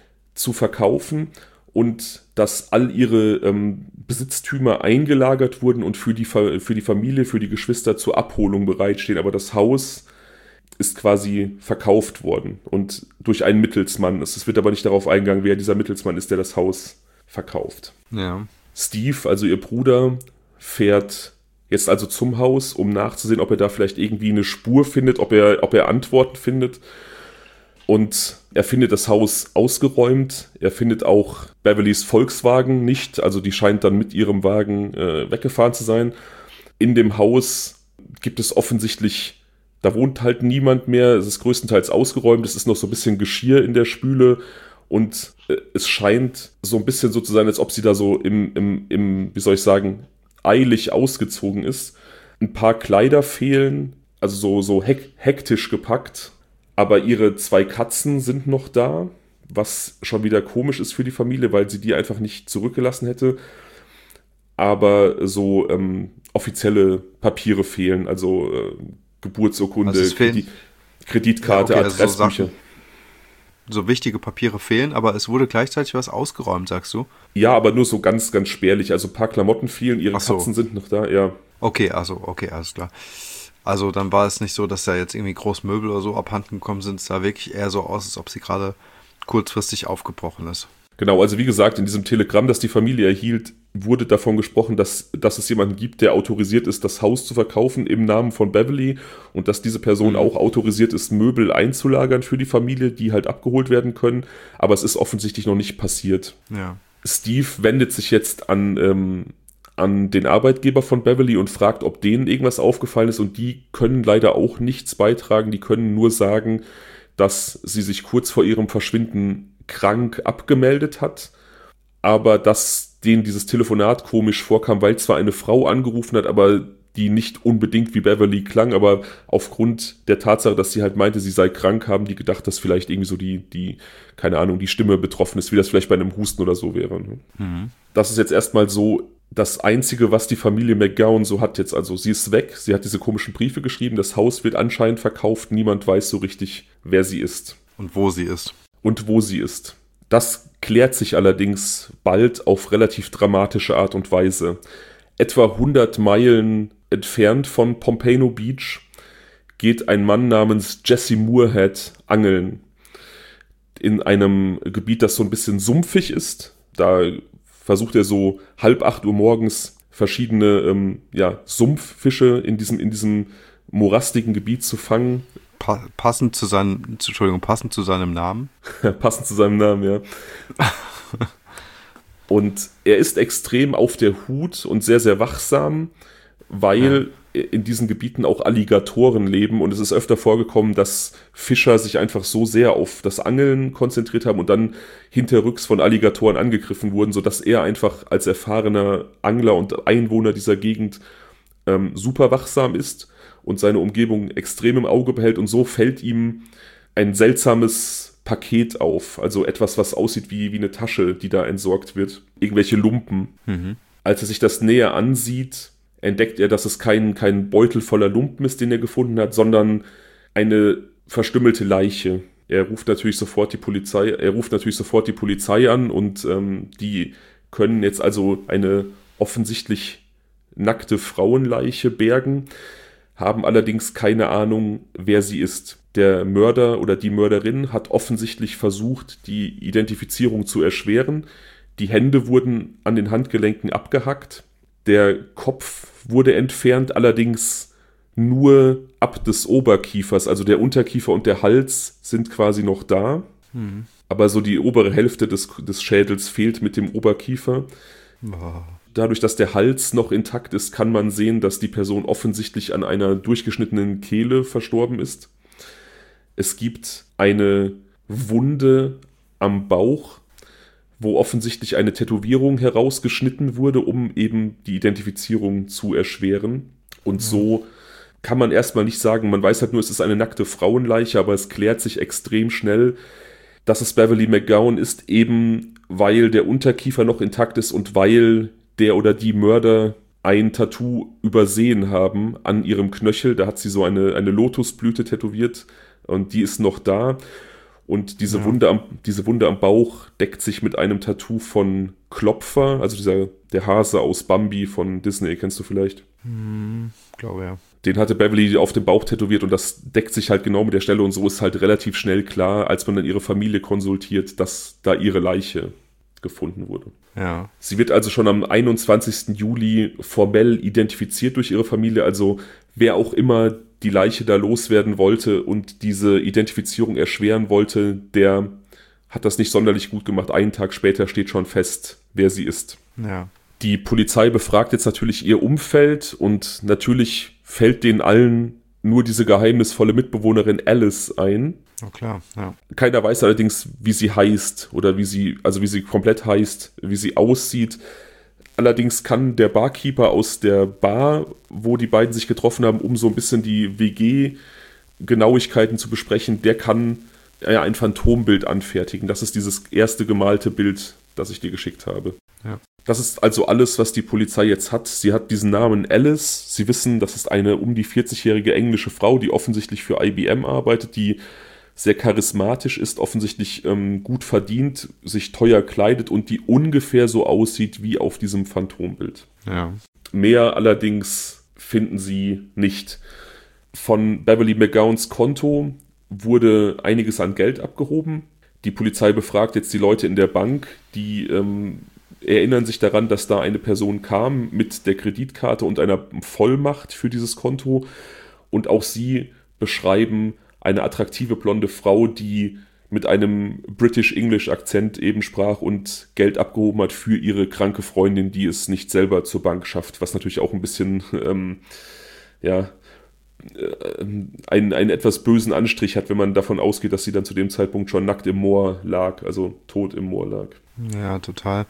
verkaufen, und dass all ihre Besitztümer eingelagert wurden und für die Familie, für die Geschwister zur Abholung bereitstehen. Aber das Haus ist quasi verkauft worden und durch einen Mittelsmann. Es wird aber nicht darauf eingegangen, wer dieser Mittelsmann ist, der das Haus verkauft. Ja. Steve, also ihr Bruder, fährt jetzt also zum Haus, um nachzusehen, ob er da vielleicht irgendwie eine Spur findet, ob er Antworten findet. Und er findet das Haus ausgeräumt. Er findet auch Beverlys Volkswagen nicht. Also die scheint dann mit ihrem Wagen weggefahren zu sein. In dem Haus gibt es offensichtlich, da wohnt halt niemand mehr. Es ist größtenteils ausgeräumt. Es ist noch so ein bisschen Geschirr in der Spüle. Und es scheint so ein bisschen so zu sein, als ob sie da so im wie soll ich sagen, eilig ausgezogen ist. Ein paar Kleider fehlen, also so hektisch gepackt. Aber ihre 2 Katzen sind noch da, was schon wieder komisch ist für die Familie, weil sie die einfach nicht zurückgelassen hätte. Aber so offizielle Papiere fehlen, also Geburtsurkunde, Also Kreditkarte, ja, okay, Adressbücher. So wichtige Papiere fehlen, aber es wurde gleichzeitig was ausgeräumt, sagst du? Ja, aber nur so ganz, ganz spärlich. Also ein paar Klamotten fehlen, ihre Ach so. Katzen sind noch da, ja. Okay, alles klar. Also dann war es nicht so, dass da jetzt irgendwie groß Möbel oder so abhanden gekommen sind. Es sah wirklich eher so aus, als ob sie gerade kurzfristig aufgebrochen ist. Genau, also wie gesagt, in diesem Telegramm, das die Familie erhielt, wurde davon gesprochen, dass es jemanden gibt, der autorisiert ist, das Haus zu verkaufen im Namen von Beverly und dass diese Person auch autorisiert ist, Möbel einzulagern für die Familie, die halt abgeholt werden können. Aber es ist offensichtlich noch nicht passiert. Ja. Steve wendet sich jetzt an den Arbeitgeber von Beverly und fragt, ob denen irgendwas aufgefallen ist, und die können leider auch nichts beitragen. Die können nur sagen, dass sie sich kurz vor ihrem Verschwinden krank abgemeldet hat, aber dass denen dieses Telefonat komisch vorkam, weil zwar eine Frau angerufen hat, aber die nicht unbedingt wie Beverly klang, aber aufgrund der Tatsache, dass sie halt meinte, sie sei krank, haben die gedacht, dass vielleicht irgendwie so die keine Ahnung, die Stimme betroffen ist, wie das vielleicht bei einem Husten oder so wäre. Das ist jetzt erstmal so das Einzige, was die Familie McGowan so hat jetzt. Also sie ist weg, sie hat diese komischen Briefe geschrieben, das Haus wird anscheinend verkauft, niemand weiß so richtig, wer sie ist. Und wo sie ist. Das klärt sich allerdings bald auf relativ dramatische Art und Weise. Etwa 100 Meilen entfernt von Pompano Beach geht ein Mann namens Jesse Moorhead angeln. In einem Gebiet, das so ein bisschen sumpfig ist. Da versucht er so 7:30 morgens verschiedene Sumpffische in diesem morastigen Gebiet zu fangen. Passend zu seinem Namen. Passend zu seinem Namen, ja. Und er ist extrem auf der Hut und sehr, sehr wachsam, weil in diesen Gebieten auch Alligatoren leben, und es ist öfter vorgekommen, dass Fischer sich einfach so sehr auf das Angeln konzentriert haben und dann hinterrücks von Alligatoren angegriffen wurden, sodass er einfach als erfahrener Angler und Einwohner dieser Gegend super wachsam ist und seine Umgebung extrem im Auge behält, und so fällt ihm ein seltsames Paket auf, also etwas, was aussieht wie eine Tasche, die da entsorgt wird, irgendwelche Lumpen. Als er sich das näher ansieht, entdeckt er, dass es kein Beutel voller Lumpen ist, den er gefunden hat, sondern eine verstümmelte Leiche. Er ruft natürlich sofort die Polizei an, und die können jetzt also eine offensichtlich nackte Frauenleiche bergen, haben allerdings keine Ahnung, wer sie ist. Der Mörder oder die Mörderin hat offensichtlich versucht, die Identifizierung zu erschweren. Die Hände wurden an den Handgelenken abgehackt. Der Kopf wurde entfernt, allerdings nur ab des Oberkiefers. Also der Unterkiefer und der Hals sind quasi noch da. Aber so die obere Hälfte des Schädels fehlt mit dem Oberkiefer. Dadurch, dass der Hals noch intakt ist, kann man sehen, dass die Person offensichtlich an einer durchgeschnittenen Kehle verstorben ist. Es gibt eine Wunde am Bauch, wo offensichtlich eine Tätowierung herausgeschnitten wurde, um eben die Identifizierung zu erschweren. Und so kann man erstmal nicht sagen, man weiß halt nur, es ist eine nackte Frauenleiche, aber es klärt sich extrem schnell, dass es Beverly McGowan ist, eben weil der Unterkiefer noch intakt ist und weil der oder die Mörder ein Tattoo übersehen haben an ihrem Knöchel. Da hat sie so eine Lotusblüte tätowiert, und die ist noch da. Und diese Wunde am Bauch deckt sich mit einem Tattoo von Klopfer, also der Hase aus Bambi von Disney, kennst du vielleicht? Glaube ja. Den hatte Beverly auf dem Bauch tätowiert und das deckt sich halt genau mit der Stelle und so ist halt relativ schnell klar, als man dann ihre Familie konsultiert, dass da ihre Leiche gefunden wurde. Ja. Sie wird also schon am 21. Juli formell identifiziert durch ihre Familie, also wer auch immer die Leiche da loswerden wollte und diese Identifizierung erschweren wollte, der hat das nicht sonderlich gut gemacht. Einen Tag später steht schon fest, wer sie ist. Ja. Die Polizei befragt jetzt natürlich ihr Umfeld und natürlich fällt denen allen nur diese geheimnisvolle Mitbewohnerin Alice ein. Oh klar, ja. Keiner weiß allerdings, wie sie heißt oder wie sie komplett heißt, wie sie aussieht. Allerdings kann der Barkeeper aus der Bar, wo die beiden sich getroffen haben, um so ein bisschen die WG-Genauigkeiten zu besprechen, der kann ein Phantombild anfertigen. Das ist dieses erste gemalte Bild, das ich dir geschickt habe. Ja. Das ist also alles, was die Polizei jetzt hat. Sie hat diesen Namen Alice. Sie wissen, das ist eine um die 40-jährige englische Frau, die offensichtlich für IBM arbeitet, die sehr charismatisch ist, offensichtlich gut verdient, sich teuer kleidet und die ungefähr so aussieht wie auf diesem Phantombild. Ja. Mehr allerdings finden sie nicht. Von Beverly McGowns Konto wurde einiges an Geld abgehoben. Die Polizei befragt jetzt die Leute in der Bank, die erinnern sich daran, dass da eine Person kam mit der Kreditkarte und einer Vollmacht für dieses Konto. Und auch sie beschreiben eine attraktive blonde Frau, die mit einem British-English-Akzent eben sprach und Geld abgehoben hat für ihre kranke Freundin, die es nicht selber zur Bank schafft. Was natürlich auch ein bisschen, einen etwas bösen Anstrich hat, wenn man davon ausgeht, dass sie dann zu dem Zeitpunkt schon nackt im Moor lag, also tot im Moor lag. Ja, total.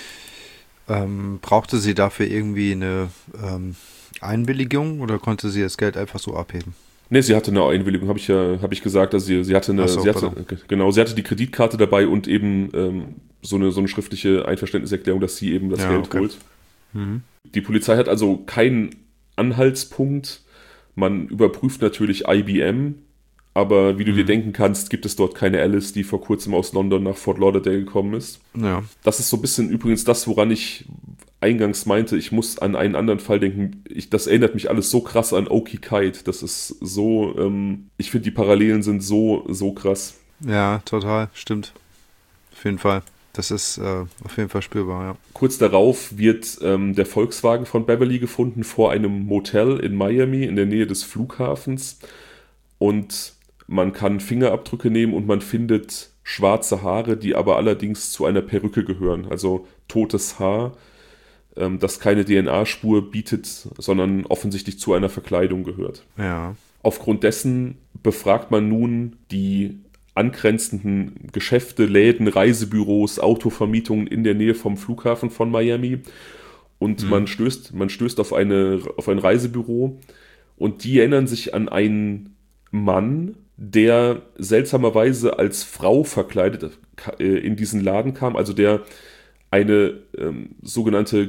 Brauchte sie dafür irgendwie eine Einwilligung oder konnte sie das Geld einfach so abheben? Ne, sie hatte eine Einwilligung, habe ich gesagt, also sie hatte sie hatte die Kreditkarte dabei und eben so eine schriftliche Einverständniserklärung, dass sie eben das Geld holt. Mhm. Die Polizei hat also keinen Anhaltspunkt. Man überprüft natürlich IBM, aber wie du dir denken kannst, gibt es dort keine Alice, die vor kurzem aus London nach Fort Lauderdale gekommen ist. Ja. Das ist so ein bisschen übrigens das, woran ich eingangs meinte, ich muss an einen anderen Fall denken. Das erinnert mich alles so krass an Okie Kite. Das ist so, ich finde, die Parallelen sind so krass. Ja, total, stimmt. Auf jeden Fall. Das ist auf jeden Fall spürbar, ja. Kurz darauf wird der Volkswagen von Beverly gefunden vor einem Motel in Miami in der Nähe des Flughafens. Und man kann Fingerabdrücke nehmen und man findet schwarze Haare, die aber allerdings zu einer Perücke gehören. Also totes Haar, das keine DNA-Spur bietet, sondern offensichtlich zu einer Verkleidung gehört. Ja. Aufgrund dessen befragt man nun die angrenzenden Geschäfte, Läden, Reisebüros, Autovermietungen in der Nähe vom Flughafen von Miami und man stößt auf ein Reisebüro und die erinnern sich an einen Mann, der seltsamerweise als Frau verkleidet in diesen Laden kam, also der eine sogenannte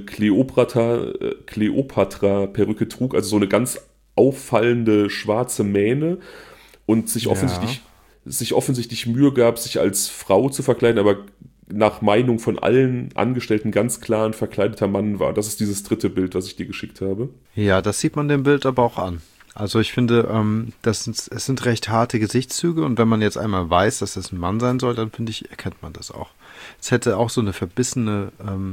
Kleopatra-Perücke trug, also so eine ganz auffallende schwarze Mähne und sich offensichtlich Mühe gab, sich als Frau zu verkleiden, aber nach Meinung von allen Angestellten ganz klar ein verkleideter Mann war. Das ist dieses dritte Bild, was ich dir geschickt habe. Ja, das sieht man dem Bild aber auch an. Also ich finde, es sind recht harte Gesichtszüge und wenn man jetzt einmal weiß, dass das ein Mann sein soll, dann finde ich, erkennt man das auch. Es hätte auch so ein verbissener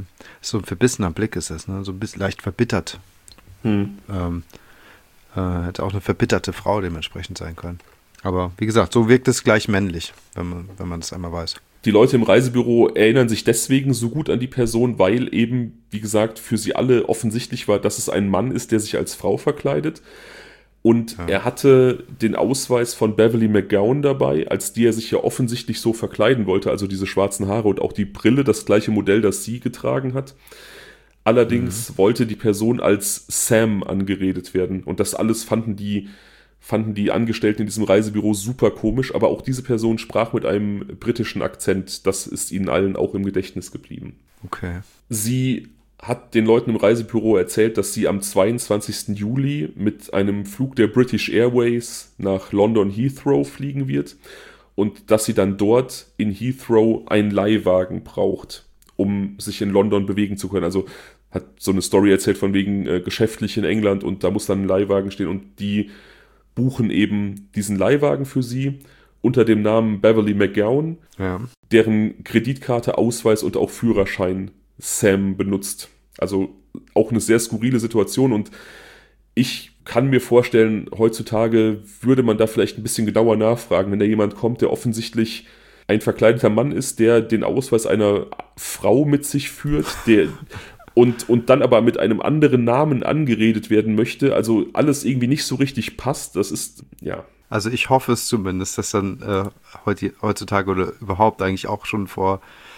Blick ist es, ne? So ein bisschen leicht verbittert. Hätte auch eine verbitterte Frau dementsprechend sein können. Aber wie gesagt, so wirkt es gleich männlich, wenn man das einmal weiß. Die Leute im Reisebüro erinnern sich deswegen so gut an die Person, weil eben, wie gesagt, für sie alle offensichtlich war, dass es ein Mann ist, der sich als Frau verkleidet. Und er hatte den Ausweis von Beverly McGowan dabei, als die er sich ja offensichtlich so verkleiden wollte, also diese schwarzen Haare und auch die Brille, das gleiche Modell, das sie getragen hat. Allerdings wollte die Person als Sam angeredet werden und das alles fanden die Angestellten in diesem Reisebüro super komisch, aber auch diese Person sprach mit einem britischen Akzent, das ist ihnen allen auch im Gedächtnis geblieben. Okay. Sie hat den Leuten im Reisebüro erzählt, dass sie am 22. Juli mit einem Flug der British Airways nach London Heathrow fliegen wird und dass sie dann dort in Heathrow einen Leihwagen braucht, um sich in London bewegen zu können. Also hat so eine Story erzählt von wegen geschäftlich in England und da muss dann ein Leihwagen stehen und die buchen eben diesen Leihwagen für sie unter dem Namen Beverly McGowan, deren Kreditkarte, Ausweis und auch Führerschein Sam benutzt. Also auch eine sehr skurrile Situation und ich kann mir vorstellen, heutzutage würde man da vielleicht ein bisschen genauer nachfragen, wenn da jemand kommt, der offensichtlich ein verkleideter Mann ist, der den Ausweis einer Frau mit sich führt, der und dann aber mit einem anderen Namen angeredet werden möchte. Also alles irgendwie nicht so richtig passt. Das ist, ja. Also ich hoffe es zumindest, dass dann heutzutage oder überhaupt eigentlich auch schon vor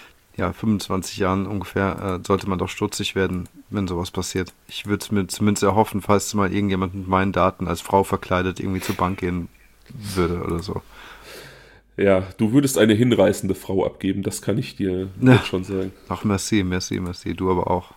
25 Jahren ungefähr sollte man doch stutzig werden, wenn sowas passiert. Ich würde es mir zumindest erhoffen, falls mal irgendjemand mit meinen Daten als Frau verkleidet irgendwie zur Bank gehen würde oder so. Ja, du würdest eine hinreißende Frau abgeben, das kann ich dir jetzt schon sagen. Ach, merci, du aber auch.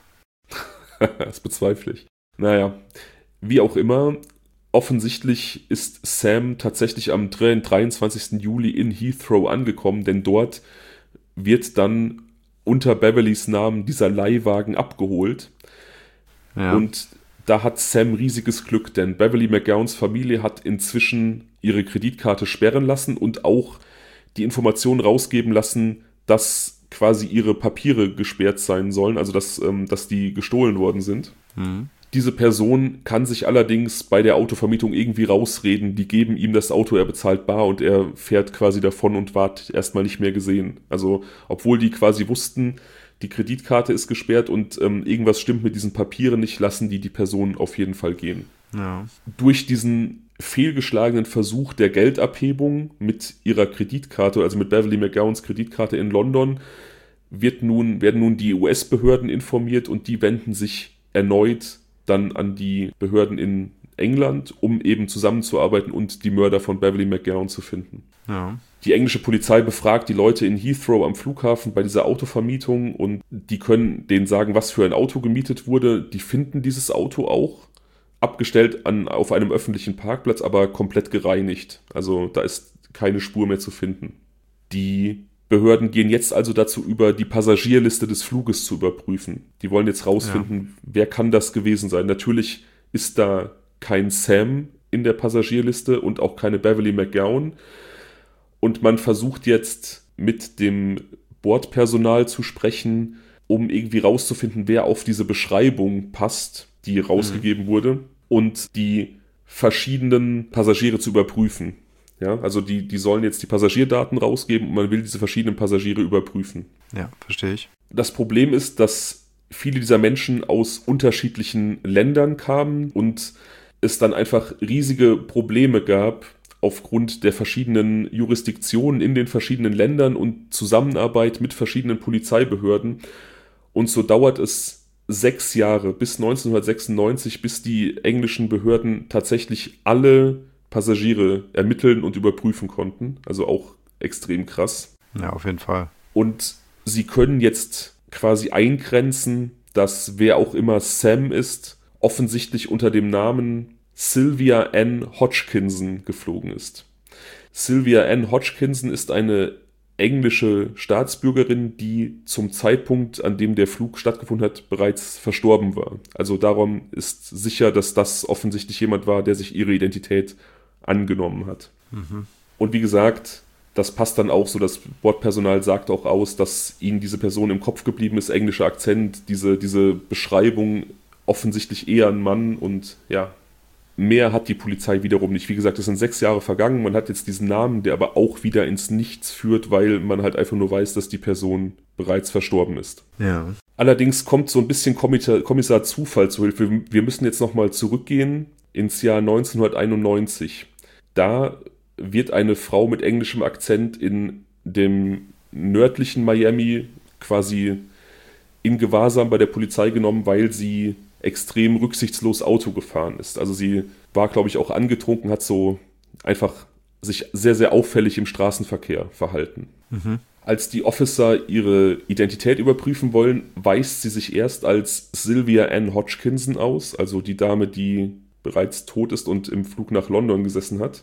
Das bezweifle ich. Naja, wie auch immer, offensichtlich ist Sam tatsächlich am 23. Juli in Heathrow angekommen, denn dort wird dann unter Beverlys Namen dieser Leihwagen abgeholt. Ja. Und da hat Sam riesiges Glück, denn Beverly McGowans Familie hat inzwischen ihre Kreditkarte sperren lassen und auch die Information rausgeben lassen, dass quasi ihre Papiere gesperrt sein sollen, also dass die gestohlen worden sind. Mhm. Diese Person kann sich allerdings bei der Autovermietung irgendwie rausreden, die geben ihm das Auto, er bezahlt bar und er fährt quasi davon und ward erstmal nicht mehr gesehen. Also obwohl die quasi wussten, die Kreditkarte ist gesperrt und irgendwas stimmt mit diesen Papieren nicht, lassen die Person auf jeden Fall gehen. Ja. Durch diesen fehlgeschlagenen Versuch der Geldabhebung mit ihrer Kreditkarte, also mit Beverly McGowans Kreditkarte in London, werden nun die US-Behörden informiert und die wenden sich erneut dann an die Behörden in England, um eben zusammenzuarbeiten und die Mörder von Beverly McGowan zu finden. Ja. Die englische Polizei befragt die Leute in Heathrow am Flughafen bei dieser Autovermietung und die können denen sagen, was für ein Auto gemietet wurde. Die finden dieses Auto auch, abgestellt auf einem öffentlichen Parkplatz, aber komplett gereinigt. Also da ist keine Spur mehr zu finden. Die Behörden gehen jetzt also dazu über, die Passagierliste des Fluges zu überprüfen. Die wollen jetzt rausfinden, wer kann das gewesen sein. Natürlich ist da kein Sam in der Passagierliste und auch keine Beverly McGowan. Und man versucht jetzt mit dem Bordpersonal zu sprechen, um irgendwie rauszufinden, wer auf diese Beschreibung passt, die rausgegeben wurde, und die verschiedenen Passagiere zu überprüfen. Ja, also die sollen jetzt die Passagierdaten rausgeben und man will diese verschiedenen Passagiere überprüfen. Ja, verstehe ich. Das Problem ist, dass viele dieser Menschen aus unterschiedlichen Ländern kamen und es dann einfach riesige Probleme gab aufgrund der verschiedenen Jurisdiktionen in den verschiedenen Ländern und Zusammenarbeit mit verschiedenen Polizeibehörden. Und so dauert es 6 Jahre bis 1996, bis die englischen Behörden tatsächlich alle Passagiere ermitteln und überprüfen konnten. Also auch extrem krass. Ja, auf jeden Fall. Und sie können jetzt quasi eingrenzen, dass wer auch immer Sam ist, offensichtlich unter dem Namen Sylvia Ann Hodgkinson geflogen ist. Sylvia Ann Hodgkinson ist eine englische Staatsbürgerin, die zum Zeitpunkt, an dem der Flug stattgefunden hat, bereits verstorben war. Also darum ist sicher, dass das offensichtlich jemand war, der sich ihre Identität angenommen hat. Mhm. Und wie gesagt, das passt dann auch so, das Bordpersonal sagt auch aus, dass ihnen diese Person im Kopf geblieben ist, englischer Akzent, diese Beschreibung, offensichtlich eher ein Mann, und ja, mehr hat die Polizei wiederum nicht. Wie gesagt, es sind 6 Jahre vergangen, man hat jetzt diesen Namen, der aber auch wieder ins Nichts führt, weil man halt einfach nur weiß, dass die Person bereits verstorben ist. Ja. Allerdings kommt so ein bisschen Kommissar Zufall zu Hilfe. Wir müssen jetzt nochmal zurückgehen ins Jahr 1991. Da wird eine Frau mit englischem Akzent in dem nördlichen Miami quasi in Gewahrsam bei der Polizei genommen, weil sie extrem rücksichtslos Auto gefahren ist. Also sie war, glaube ich, auch angetrunken, hat so einfach sich sehr, sehr auffällig im Straßenverkehr verhalten. Mhm. Als die Officer ihre Identität überprüfen wollen, weist sie sich erst als Sylvia Ann Hodgkinson aus, also die Dame, die bereits tot ist und im Flug nach London gesessen hat.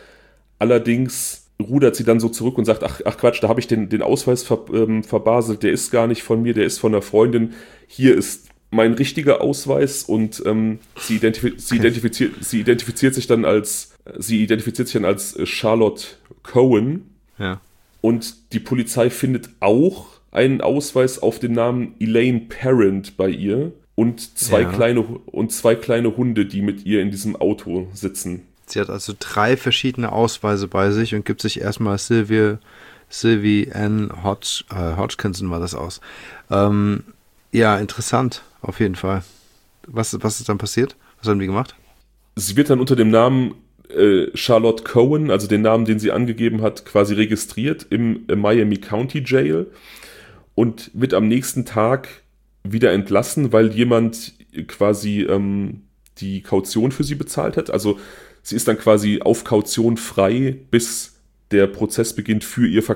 Allerdings rudert sie dann so zurück und sagt, ach Quatsch, da habe ich den Ausweis verbaselt, der ist gar nicht von mir, der ist von einer Freundin. Hier ist mein richtiger Ausweis und sie identifiziert sich dann als Charlotte Cohen. Ja. Und die Polizei findet auch einen Ausweis auf den Namen Elaine Parent bei ihr und zwei kleine Hunde, die mit ihr in diesem Auto sitzen. Sie hat also 3 verschiedene Ausweise bei sich und gibt sich erstmal Sylvie Ann Hodgkinson war das aus. Ja, interessant, auf jeden Fall. Was ist dann passiert? Was haben die gemacht? Sie wird dann unter dem Namen Charlotte Cohen, also den Namen, den sie angegeben hat, quasi registriert im Miami County Jail und wird am nächsten Tag wieder entlassen, weil jemand quasi die Kaution für sie bezahlt hat. Also sie ist dann quasi auf Kaution frei, bis der Prozess beginnt für ihr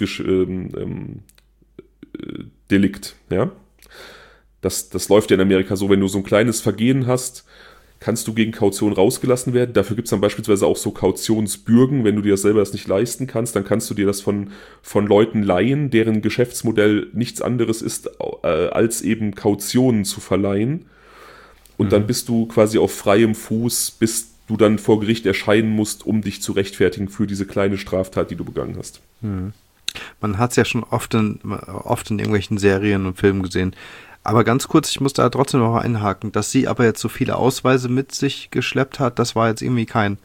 Verkehrsdelikt. Ja? Das läuft ja in Amerika so, wenn du so ein kleines Vergehen hast, kannst du gegen Kaution rausgelassen werden. Dafür gibt es dann beispielsweise auch so Kautionsbürgen. Wenn du dir das selber nicht leisten kannst, dann kannst du dir das von Leuten leihen, deren Geschäftsmodell nichts anderes ist, als eben Kautionen zu verleihen. Und dann bist du quasi auf freiem Fuß, bis du dann vor Gericht erscheinen musst, um dich zu rechtfertigen für diese kleine Straftat, die du begangen hast. Man hat es ja schon oft in irgendwelchen Serien und Filmen gesehen. Aber ganz kurz, ich muss da trotzdem noch einhaken, dass sie aber jetzt so viele Ausweise mit sich geschleppt hat, das war jetzt irgendwie kein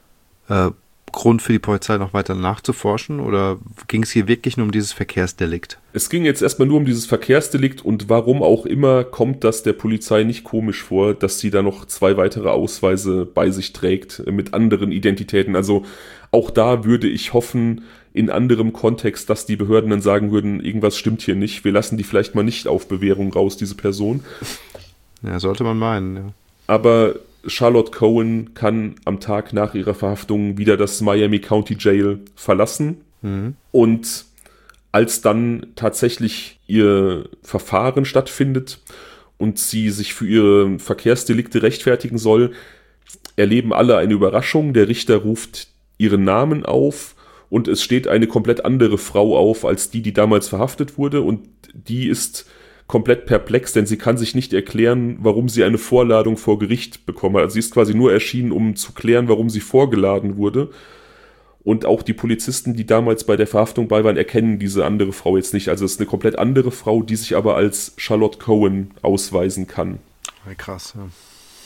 Grund für die Polizei noch weiter nachzuforschen, oder ging es hier wirklich nur um dieses Verkehrsdelikt? Es ging jetzt erstmal nur um dieses Verkehrsdelikt und warum auch immer kommt das der Polizei nicht komisch vor, dass sie da noch 2 weitere Ausweise bei sich trägt mit anderen Identitäten. Also auch da würde ich hoffen, in anderem Kontext, dass die Behörden dann sagen würden, irgendwas stimmt hier nicht, wir lassen die vielleicht mal nicht auf Bewährung raus, diese Person. Ja, sollte man meinen, ja. Aber Charlotte Cohen kann am Tag nach ihrer Verhaftung wieder das Miami County Jail verlassen. Und als dann tatsächlich ihr Verfahren stattfindet und sie sich für ihre Verkehrsdelikte rechtfertigen soll, erleben alle eine Überraschung. Der Richter ruft ihren Namen auf und es steht eine komplett andere Frau auf als die damals verhaftet wurde, und die ist komplett perplex, denn sie kann sich nicht erklären, warum sie eine Vorladung vor Gericht bekommen hat. Also sie ist quasi nur erschienen, um zu klären, warum sie vorgeladen wurde. Und auch die Polizisten, die damals bei der Verhaftung bei waren, erkennen diese andere Frau jetzt nicht. Also es ist eine komplett andere Frau, die sich aber als Charlotte Cohen ausweisen kann. Krass, ja.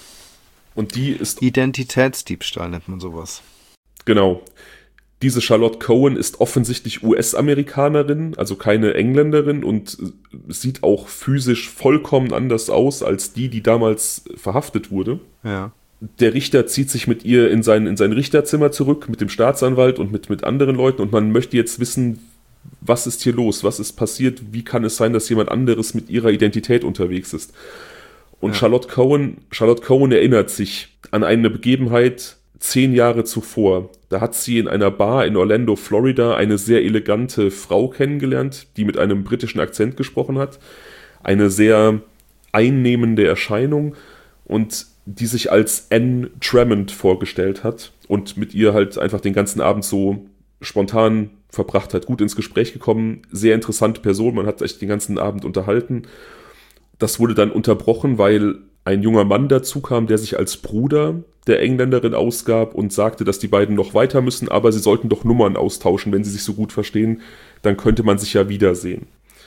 Und die ist... Identitätsdiebstahl nennt man sowas. Genau. Diese Charlotte Cohen ist offensichtlich US-Amerikanerin, also keine Engländerin, und sieht auch physisch vollkommen anders aus als die damals verhaftet wurde. Ja. Der Richter zieht sich mit ihr in sein Richterzimmer zurück, mit dem Staatsanwalt und mit anderen Leuten, und man möchte jetzt wissen, was ist hier los, was ist passiert, wie kann es sein, dass jemand anderes mit ihrer Identität unterwegs ist. Und ja. Charlotte Cohen erinnert sich an eine Begebenheit 10 Jahre zuvor. Da hat sie in einer Bar in Orlando, Florida, eine sehr elegante Frau kennengelernt, die mit einem britischen Akzent gesprochen hat. Eine sehr einnehmende Erscheinung und die sich als Anne Tremont vorgestellt hat und mit ihr halt einfach den ganzen Abend so spontan verbracht hat. Gut ins Gespräch gekommen, sehr interessante Person, man hat sich den ganzen Abend unterhalten. Das wurde dann unterbrochen, weil ein junger Mann dazu kam, der sich als Bruder der Engländerin ausgab und sagte, dass die beiden noch weiter müssen, aber sie sollten doch Nummern austauschen, wenn sie sich so gut verstehen, dann könnte man sich ja wiedersehen.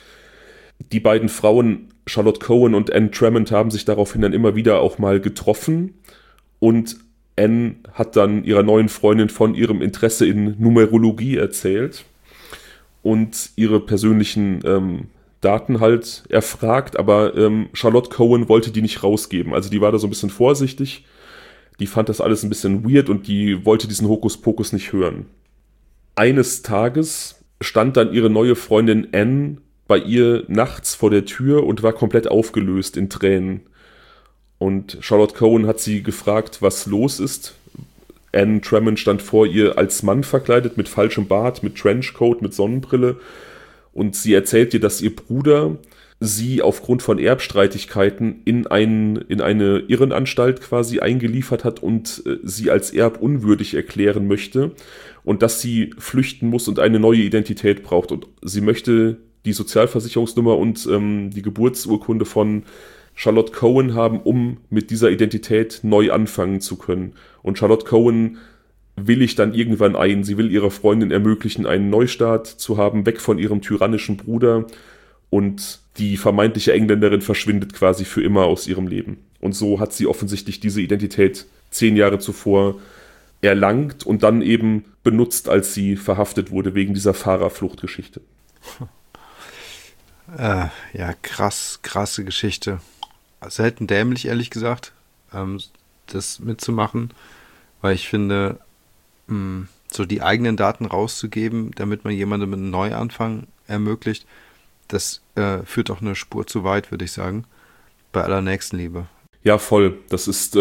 Die beiden Frauen, Charlotte Cohen und Anne Tremont, haben sich daraufhin dann immer wieder auch mal getroffen, und Anne hat dann ihrer neuen Freundin von ihrem Interesse in Numerologie erzählt und ihre persönlichen Daten halt erfragt, aber Charlotte Cohen wollte die nicht rausgeben. Also die war da so ein bisschen vorsichtig, die fand das alles ein bisschen weird und die wollte diesen Hokuspokus nicht hören. Eines Tages stand dann ihre neue Freundin Anne bei ihr nachts vor der Tür und war komplett aufgelöst in Tränen. Und Charlotte Cohen hat sie gefragt, was los ist. Anne Tremont stand vor ihr als Mann verkleidet, mit falschem Bart, mit Trenchcoat, mit Sonnenbrille. Und sie erzählt ihr, dass ihr Bruder sie aufgrund von Erbstreitigkeiten in eine Irrenanstalt quasi eingeliefert hat und sie als erbunwürdig erklären möchte und dass sie flüchten muss und eine neue Identität braucht. Und sie möchte die Sozialversicherungsnummer und die Geburtsurkunde von Charlotte Cohen haben, um mit dieser Identität neu anfangen zu können. Und Charlotte Cohen willigt dann irgendwann ein. Sie will ihrer Freundin ermöglichen, einen Neustart zu haben, weg von ihrem tyrannischen Bruder. Und die vermeintliche Engländerin verschwindet quasi für immer aus ihrem Leben. Und so hat sie offensichtlich diese Identität 10 Jahre zuvor erlangt und dann eben benutzt, als sie verhaftet wurde wegen dieser Fahrerfluchtgeschichte. Ja, krasse Geschichte. Selten dämlich, ehrlich gesagt, das mitzumachen, weil ich finde, so die eigenen Daten rauszugeben, damit man jemandem einen Neuanfang ermöglicht, das führt doch eine Spur zu weit, würde ich sagen, bei aller Nächstenliebe. Ja, voll. Das ist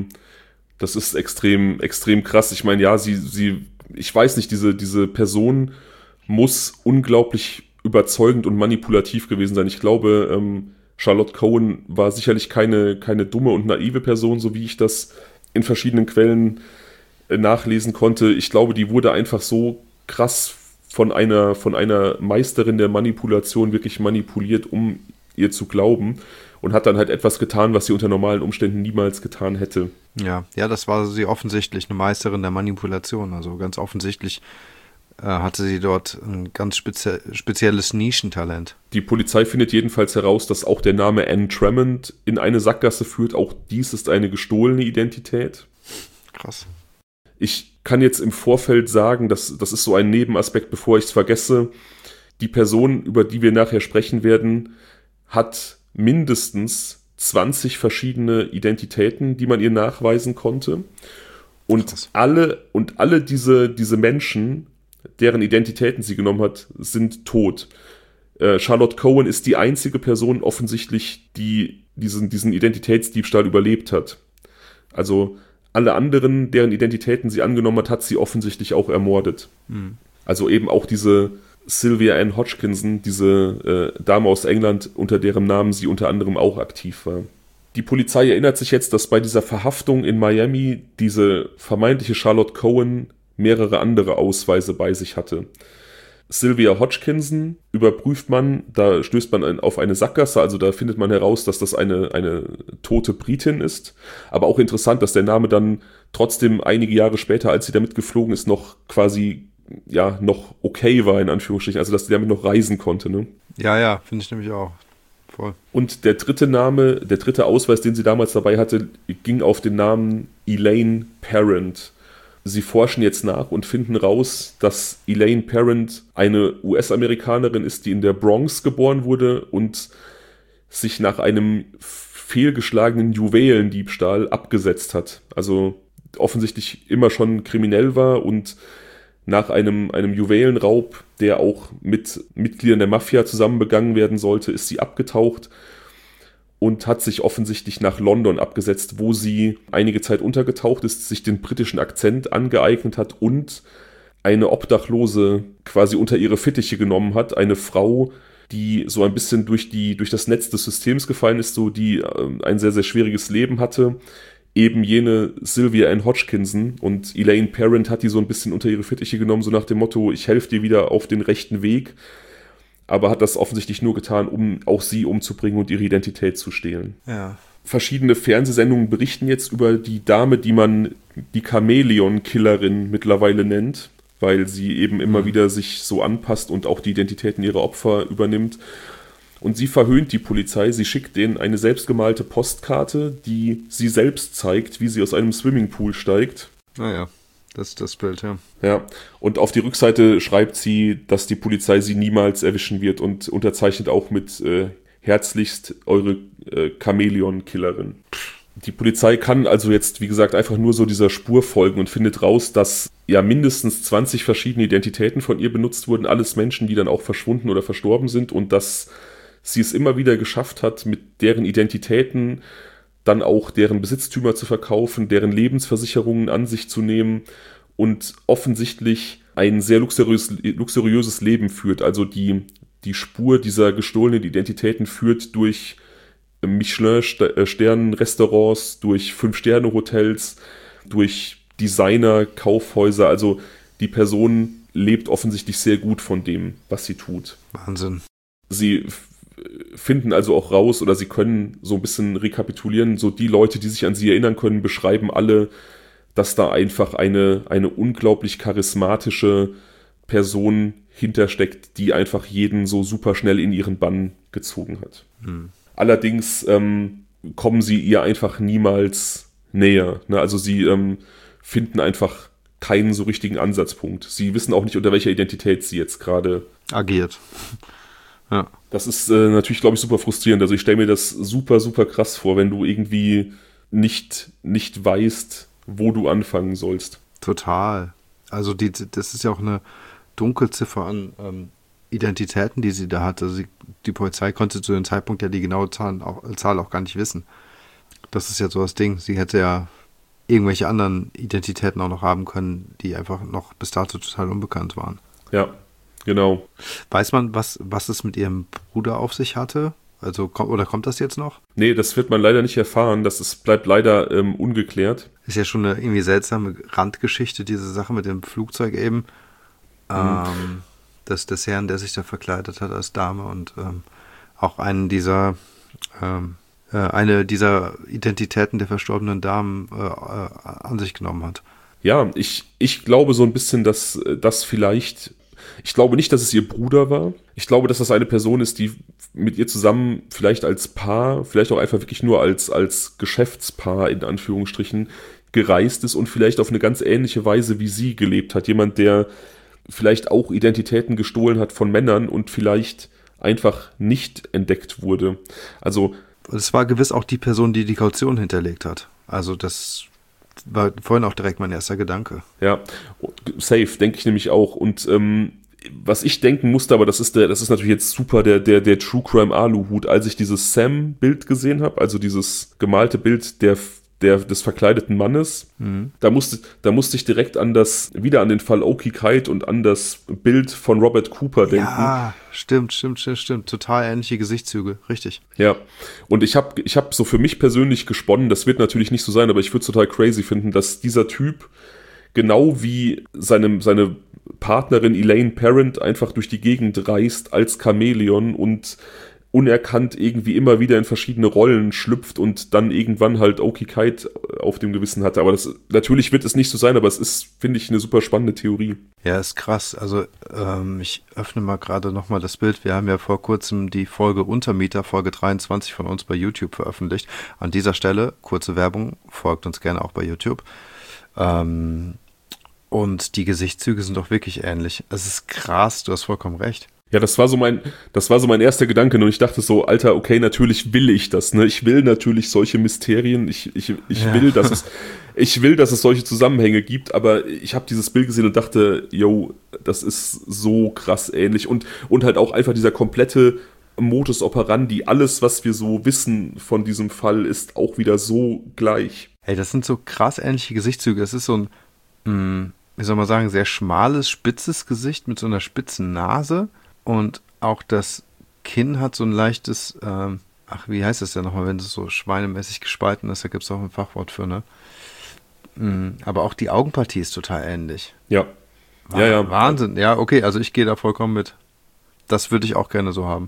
extrem, extrem krass. Ich meine, ja, ich weiß nicht, diese Person muss unglaublich überzeugend und manipulativ gewesen sein. Ich glaube, Charlotte Cohen war sicherlich keine dumme und naive Person, so wie ich das in verschiedenen Quellen nachlesen konnte. Ich glaube, die wurde einfach so krass von einer Meisterin der Manipulation wirklich manipuliert, um ihr zu glauben, und hat dann halt etwas getan, was sie unter normalen Umständen niemals getan hätte. Ja, das war sie offensichtlich, eine Meisterin der Manipulation. Also ganz offensichtlich hatte sie dort ein ganz spezielles Nischentalent. Die Polizei findet jedenfalls heraus, dass auch der Name Anne Tremont in eine Sackgasse führt. Auch dies ist eine gestohlene Identität. Krass. Ich kann jetzt im Vorfeld sagen, das ist so ein Nebenaspekt, bevor ich es vergesse. Die Person, über die wir nachher sprechen werden, hat mindestens 20 verschiedene Identitäten, die man ihr nachweisen konnte. Und Krass. alle diese Menschen, deren Identitäten sie genommen hat, sind tot. Charlotte Cohen ist die einzige Person offensichtlich, die diesen Identitätsdiebstahl überlebt hat. Also alle anderen, deren Identitäten sie angenommen hat, hat sie offensichtlich auch ermordet. Mhm. Also eben auch diese Sylvia Ann Hodgkinson, diese Dame aus England, unter deren Namen sie unter anderem auch aktiv war. Die Polizei erinnert sich jetzt, dass bei dieser Verhaftung in Miami diese vermeintliche Charlotte Cohen mehrere andere Ausweise bei sich hatte. Sylvia Hodgkinson überprüft man, da stößt man auf eine Sackgasse, also da findet man heraus, dass das eine tote Britin ist. Aber auch interessant, dass der Name dann trotzdem einige Jahre später, als sie damit geflogen ist, noch quasi, ja, noch okay war, in Anführungsstrichen, also dass sie damit noch reisen konnte, ne? Ja, finde ich nämlich auch. Voll. Und der dritte Ausweis, den sie damals dabei hatte, ging auf den Namen Elaine Parent. Sie forschen jetzt nach und finden raus, dass Elaine Parent eine US-Amerikanerin ist, die in der Bronx geboren wurde und sich nach einem fehlgeschlagenen Juwelendiebstahl abgesetzt hat. Also offensichtlich immer schon kriminell war und nach einem Juwelenraub, der auch mit Mitgliedern der Mafia zusammen begangen werden sollte, ist sie abgetaucht und hat sich offensichtlich nach London abgesetzt, wo sie einige Zeit untergetaucht ist, sich den britischen Akzent angeeignet hat und eine Obdachlose quasi unter ihre Fittiche genommen hat. Eine Frau, die so ein bisschen durch das Netz des Systems gefallen ist, so die ein sehr, sehr schwieriges Leben hatte. Eben jene Sylvia Ann Hodgkinson, und Elaine Parent hat die so ein bisschen unter ihre Fittiche genommen, so nach dem Motto, ich helfe dir wieder auf den rechten Weg. Aber hat das offensichtlich nur getan, um auch sie umzubringen und ihre Identität zu stehlen. Ja. Verschiedene Fernsehsendungen berichten jetzt über die Dame, die man die Chamäleon-Killerin mittlerweile nennt, weil sie eben immer wieder sich so anpasst und auch die Identitäten ihrer Opfer übernimmt. Und sie verhöhnt die Polizei, sie schickt denen eine selbstgemalte Postkarte, die sie selbst zeigt, wie sie aus einem Swimmingpool steigt. Naja. Das ist das Bild, ja. Ja, und auf die Rückseite schreibt sie, dass die Polizei sie niemals erwischen wird und unterzeichnet auch mit herzlichst eure Chamäleon-Killerin. Die Polizei kann also jetzt, wie gesagt, einfach nur so dieser Spur folgen und findet raus, dass ja mindestens 20 verschiedene Identitäten von ihr benutzt wurden, alles Menschen, die dann auch verschwunden oder verstorben sind, und dass sie es immer wieder geschafft hat, mit deren Identitäten dann auch deren Besitztümer zu verkaufen, deren Lebensversicherungen an sich zu nehmen und offensichtlich ein sehr luxuriöses Leben führt. Also die Spur dieser gestohlenen Identitäten führt durch Michelin-Sterne-Restaurants, durch 5-Sterne-Hotels, durch Designer-Kaufhäuser. Also die Person lebt offensichtlich sehr gut von dem, was sie tut. Wahnsinn. Sie finden also auch raus oder sie können so ein bisschen rekapitulieren, so die Leute, die sich an sie erinnern können, beschreiben alle, dass da einfach eine unglaublich charismatische Person hintersteckt, die einfach jeden so super schnell in ihren Bann gezogen hat. Allerdings kommen sie ihr einfach niemals näher. Ne? Also sie finden einfach keinen so richtigen Ansatzpunkt. Sie wissen auch nicht, unter welcher Identität sie jetzt gerade agiert. Ja. Das ist natürlich, glaube ich, super frustrierend. Also ich stelle mir das super, super krass vor, wenn du irgendwie nicht weißt, wo du anfangen sollst. Total. Also das ist ja auch eine Dunkelziffer an Identitäten, die sie da hat. Also die Polizei konnte zu dem Zeitpunkt ja die genaue Zahl auch gar nicht wissen. Das ist ja so das Ding. Sie hätte ja irgendwelche anderen Identitäten auch noch haben können, die einfach noch bis dato total unbekannt waren. Ja, genau. Weiß man, was es mit ihrem Bruder auf sich hatte? Also kommt das jetzt noch? Nee, das wird man leider nicht erfahren. Bleibt leider ungeklärt. Ist ja schon eine irgendwie seltsame Randgeschichte, diese Sache mit dem Flugzeug eben. Des Herrn, der sich da verkleidet hat als Dame und auch eine dieser Identitäten der verstorbenen Damen an sich genommen hat. Ja, ich glaube so ein bisschen, dass das vielleicht, ich glaube nicht, dass es ihr Bruder war. Ich glaube, dass das eine Person ist, die mit ihr zusammen vielleicht als Paar, vielleicht auch einfach wirklich nur als Geschäftspaar in Anführungsstrichen gereist ist und vielleicht auf eine ganz ähnliche Weise wie sie gelebt hat. Jemand, der vielleicht auch Identitäten gestohlen hat von Männern und vielleicht einfach nicht entdeckt wurde. Also es war gewiss auch die Person, die die Kaution hinterlegt hat. Also das war vorhin auch direkt mein erster Gedanke. Ja, safe, denke ich nämlich auch. Und was ich denken musste, aber das ist natürlich jetzt super der True Crime Aluhut, als ich dieses Sam-Bild gesehen habe, also dieses gemalte Bild des verkleideten Mannes, da musste ich direkt an den Fall Oki Kite und an das Bild von Robert Cooper denken. Ja, stimmt. Total ähnliche Gesichtszüge, richtig. Ja, und ich hab so für mich persönlich gesponnen, das wird natürlich nicht so sein, aber ich würde es total crazy finden, dass dieser Typ genau wie seine Partnerin Elaine Parent einfach durch die Gegend reist als Chamäleon und unerkannt irgendwie immer wieder in verschiedene Rollen schlüpft und dann irgendwann halt Oki Kite auf dem Gewissen hatte. Aber natürlich wird es nicht so sein, aber es ist, finde ich, eine super spannende Theorie. Ja, ist krass. Also ich öffne mal gerade nochmal das Bild. Wir haben ja vor kurzem die Folge Untermieter, Folge 23 von uns bei YouTube veröffentlicht. An dieser Stelle, kurze Werbung, folgt uns gerne auch bei YouTube. Und die Gesichtszüge sind doch wirklich ähnlich. Es ist krass, du hast vollkommen recht. Ja, das war so mein erster Gedanke und ich dachte so, Alter, okay, natürlich will ich das, ne? Ich will natürlich solche Mysterien, ich will, dass es solche Zusammenhänge gibt, aber ich habe dieses Bild gesehen und dachte, yo, das ist so krass ähnlich und halt auch einfach dieser komplette Modus operandi, alles, was wir so wissen von diesem Fall, ist auch wieder so gleich. Hey, das sind so krass ähnliche Gesichtszüge, das ist so ein, wie soll man sagen, sehr schmales, spitzes Gesicht mit so einer spitzen Nase. Und auch das Kinn hat so ein leichtes, wie heißt das denn nochmal, wenn es so schweinemäßig gespalten ist, da gibt es auch ein Fachwort für, ne? Aber auch die Augenpartie ist total ähnlich. Ja. Ja. Wahnsinn. Ja, okay, also ich gehe da vollkommen mit. Das würde ich auch gerne so haben.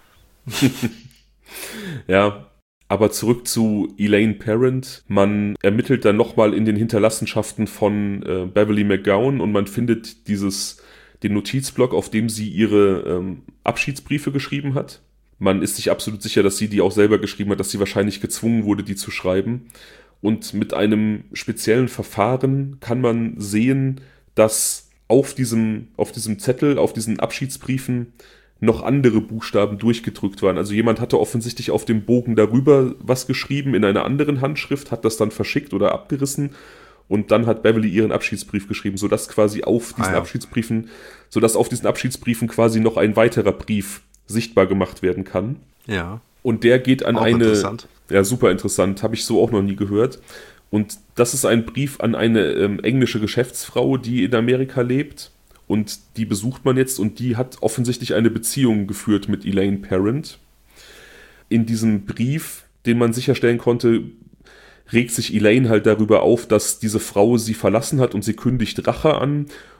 Ja, aber zurück zu Elaine Parent. Man ermittelt dann nochmal in den Hinterlassenschaften von Beverly McGowan und man findet den Notizblock, auf dem sie ihre Abschiedsbriefe geschrieben hat. Man ist sich absolut sicher, dass sie die auch selber geschrieben hat, dass sie wahrscheinlich gezwungen wurde, die zu schreiben. Und mit einem speziellen Verfahren kann man sehen, dass auf diesem Zettel, auf diesen Abschiedsbriefen noch andere Buchstaben durchgedrückt waren. Also jemand hatte offensichtlich auf dem Bogen darüber was geschrieben in einer anderen Handschrift, hat das dann verschickt oder abgerissen. Und dann hat Beverly ihren Abschiedsbrief geschrieben, sodass auf diesen Abschiedsbriefen quasi noch ein weiterer Brief sichtbar gemacht werden kann. Ja. Und der geht an interessant. Ja, super interessant, habe ich so auch noch nie gehört. Und das ist ein Brief an eine englische Geschäftsfrau, die in Amerika lebt. Und die besucht man jetzt und die hat offensichtlich eine Beziehung geführt mit Elaine Parent. In diesem Brief, den man sicherstellen konnte, regt sich Elaine halt darüber auf, dass diese Frau sie verlassen hat und sie kündigt Rache an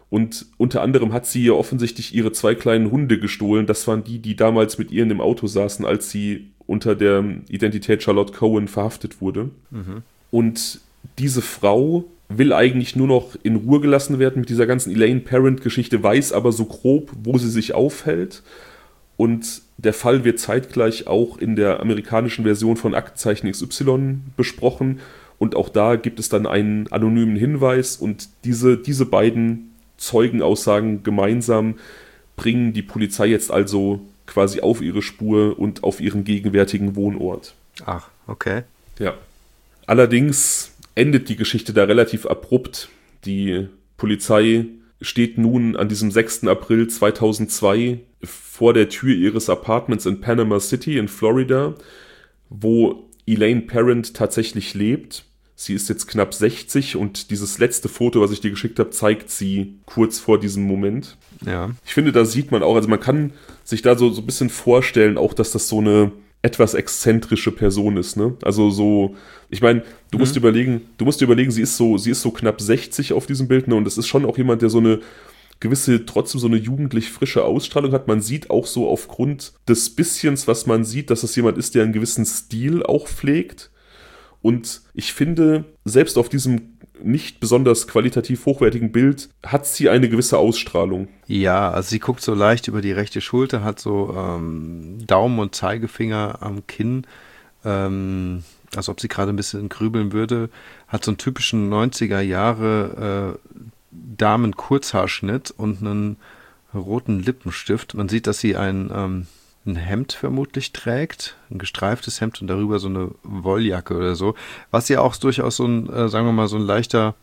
Und unter anderem hat sie ihr offensichtlich ihre 2 kleinen Hunde gestohlen. Das waren die damals mit ihr in dem Auto saßen, als sie unter der Identität Charlotte Cohen verhaftet wurde. Und diese Frau will eigentlich nur noch in Ruhe gelassen werden mit dieser ganzen Elaine Parent-Geschichte, weiß aber so grob, wo sie sich aufhält. Und der Fall wird zeitgleich auch in der amerikanischen Version von Aktenzeichen XY besprochen. Und auch da gibt es dann einen anonymen Hinweis. Und diese beiden Zeugenaussagen gemeinsam bringen die Polizei jetzt also quasi auf ihre Spur und auf ihren gegenwärtigen Wohnort. Ach, okay. Ja. Allerdings endet die Geschichte da relativ abrupt. Die Polizei steht nun an diesem 6. April 2002 vor der Tür ihres Apartments in Panama City in Florida, wo Elaine Parent tatsächlich lebt. Sie ist jetzt knapp 60 und dieses letzte Foto, was ich dir geschickt habe, zeigt sie kurz vor diesem Moment. Ja. Ich finde, da sieht man auch, also man kann sich da so ein bisschen vorstellen, auch, dass das so eine etwas exzentrische Person ist, ne? Also so, ich meine, du musst überlegen, sie ist so knapp 60 auf diesem Bild, ne? Und das ist schon auch jemand, der so eine gewisse, trotzdem so eine jugendlich frische Ausstrahlung hat. Man sieht auch so aufgrund des Bisschens, was man sieht, dass es jemand ist, der einen gewissen Stil auch pflegt. Und ich finde, selbst auf diesem nicht besonders qualitativ hochwertigen Bild hat sie eine gewisse Ausstrahlung. Ja, also sie guckt so leicht über die rechte Schulter, hat so Daumen und Zeigefinger am Kinn, als ob sie gerade ein bisschen grübeln würde, hat so einen typischen 90er Jahre Damen-Kurzhaarschnitt und einen roten Lippenstift. Man sieht, dass sie ein Hemd vermutlich trägt, ein gestreiftes Hemd und darüber so eine Wolljacke oder so, was ja auch durchaus so ein, sagen wir mal, so ein leichter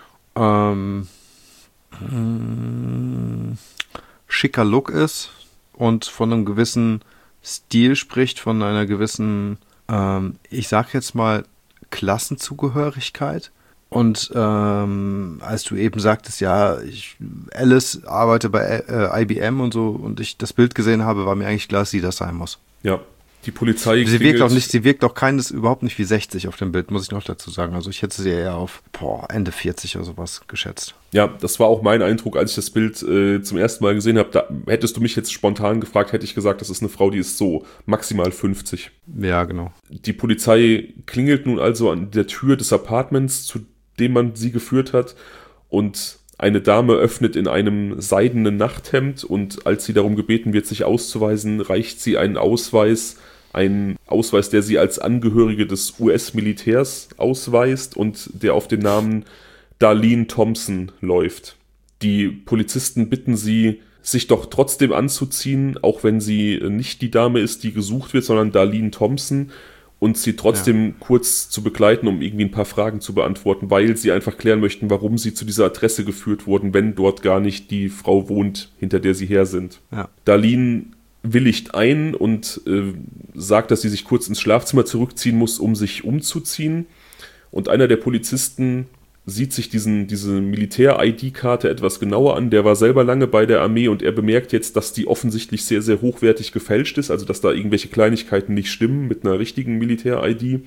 schicker Look ist und von einem gewissen Stil spricht, von einer gewissen, ich sag jetzt mal, Klassenzugehörigkeit. Und als du eben sagtest, ja, Alice arbeitet bei IBM und so, und ich das Bild gesehen habe, war mir eigentlich klar, dass sie das sein muss. Ja, die Polizei sie wirkt auch überhaupt nicht wie 60 auf dem Bild, muss ich noch dazu sagen. Also ich hätte sie eher auf Ende 40 oder sowas geschätzt. Ja, das war auch mein Eindruck, als ich das Bild zum ersten Mal gesehen habe. Da hättest du mich jetzt spontan gefragt, hätte ich gesagt, das ist eine Frau, die ist so maximal 50. Ja, genau. Die Polizei klingelt nun also an der Tür des Apartments, zu dem man sie geführt hat, und eine Dame öffnet in einem seidenen Nachthemd, und als sie darum gebeten wird, sich auszuweisen, reicht sie einen Ausweis, der sie als Angehörige des US-Militärs ausweist und der auf den Namen Darlene Thompson läuft. Die Polizisten bitten sie, sich doch trotzdem anzuziehen, auch wenn sie nicht die Dame ist, die gesucht wird, sondern Darlene Thompson, und sie trotzdem kurz zu begleiten, um irgendwie ein paar Fragen zu beantworten, weil sie einfach klären möchten, warum sie zu dieser Adresse geführt wurden, wenn dort gar nicht die Frau wohnt, hinter der sie her sind. Ja. Darlene willigt ein und sagt, dass sie sich kurz ins Schlafzimmer zurückziehen muss, um sich umzuziehen. Und einer der Polizisten sieht sich diese Militär-ID-Karte etwas genauer an. Der war selber lange bei der Armee und er bemerkt jetzt, dass die offensichtlich sehr, sehr hochwertig gefälscht ist, also dass da irgendwelche Kleinigkeiten nicht stimmen mit einer richtigen Militär-ID.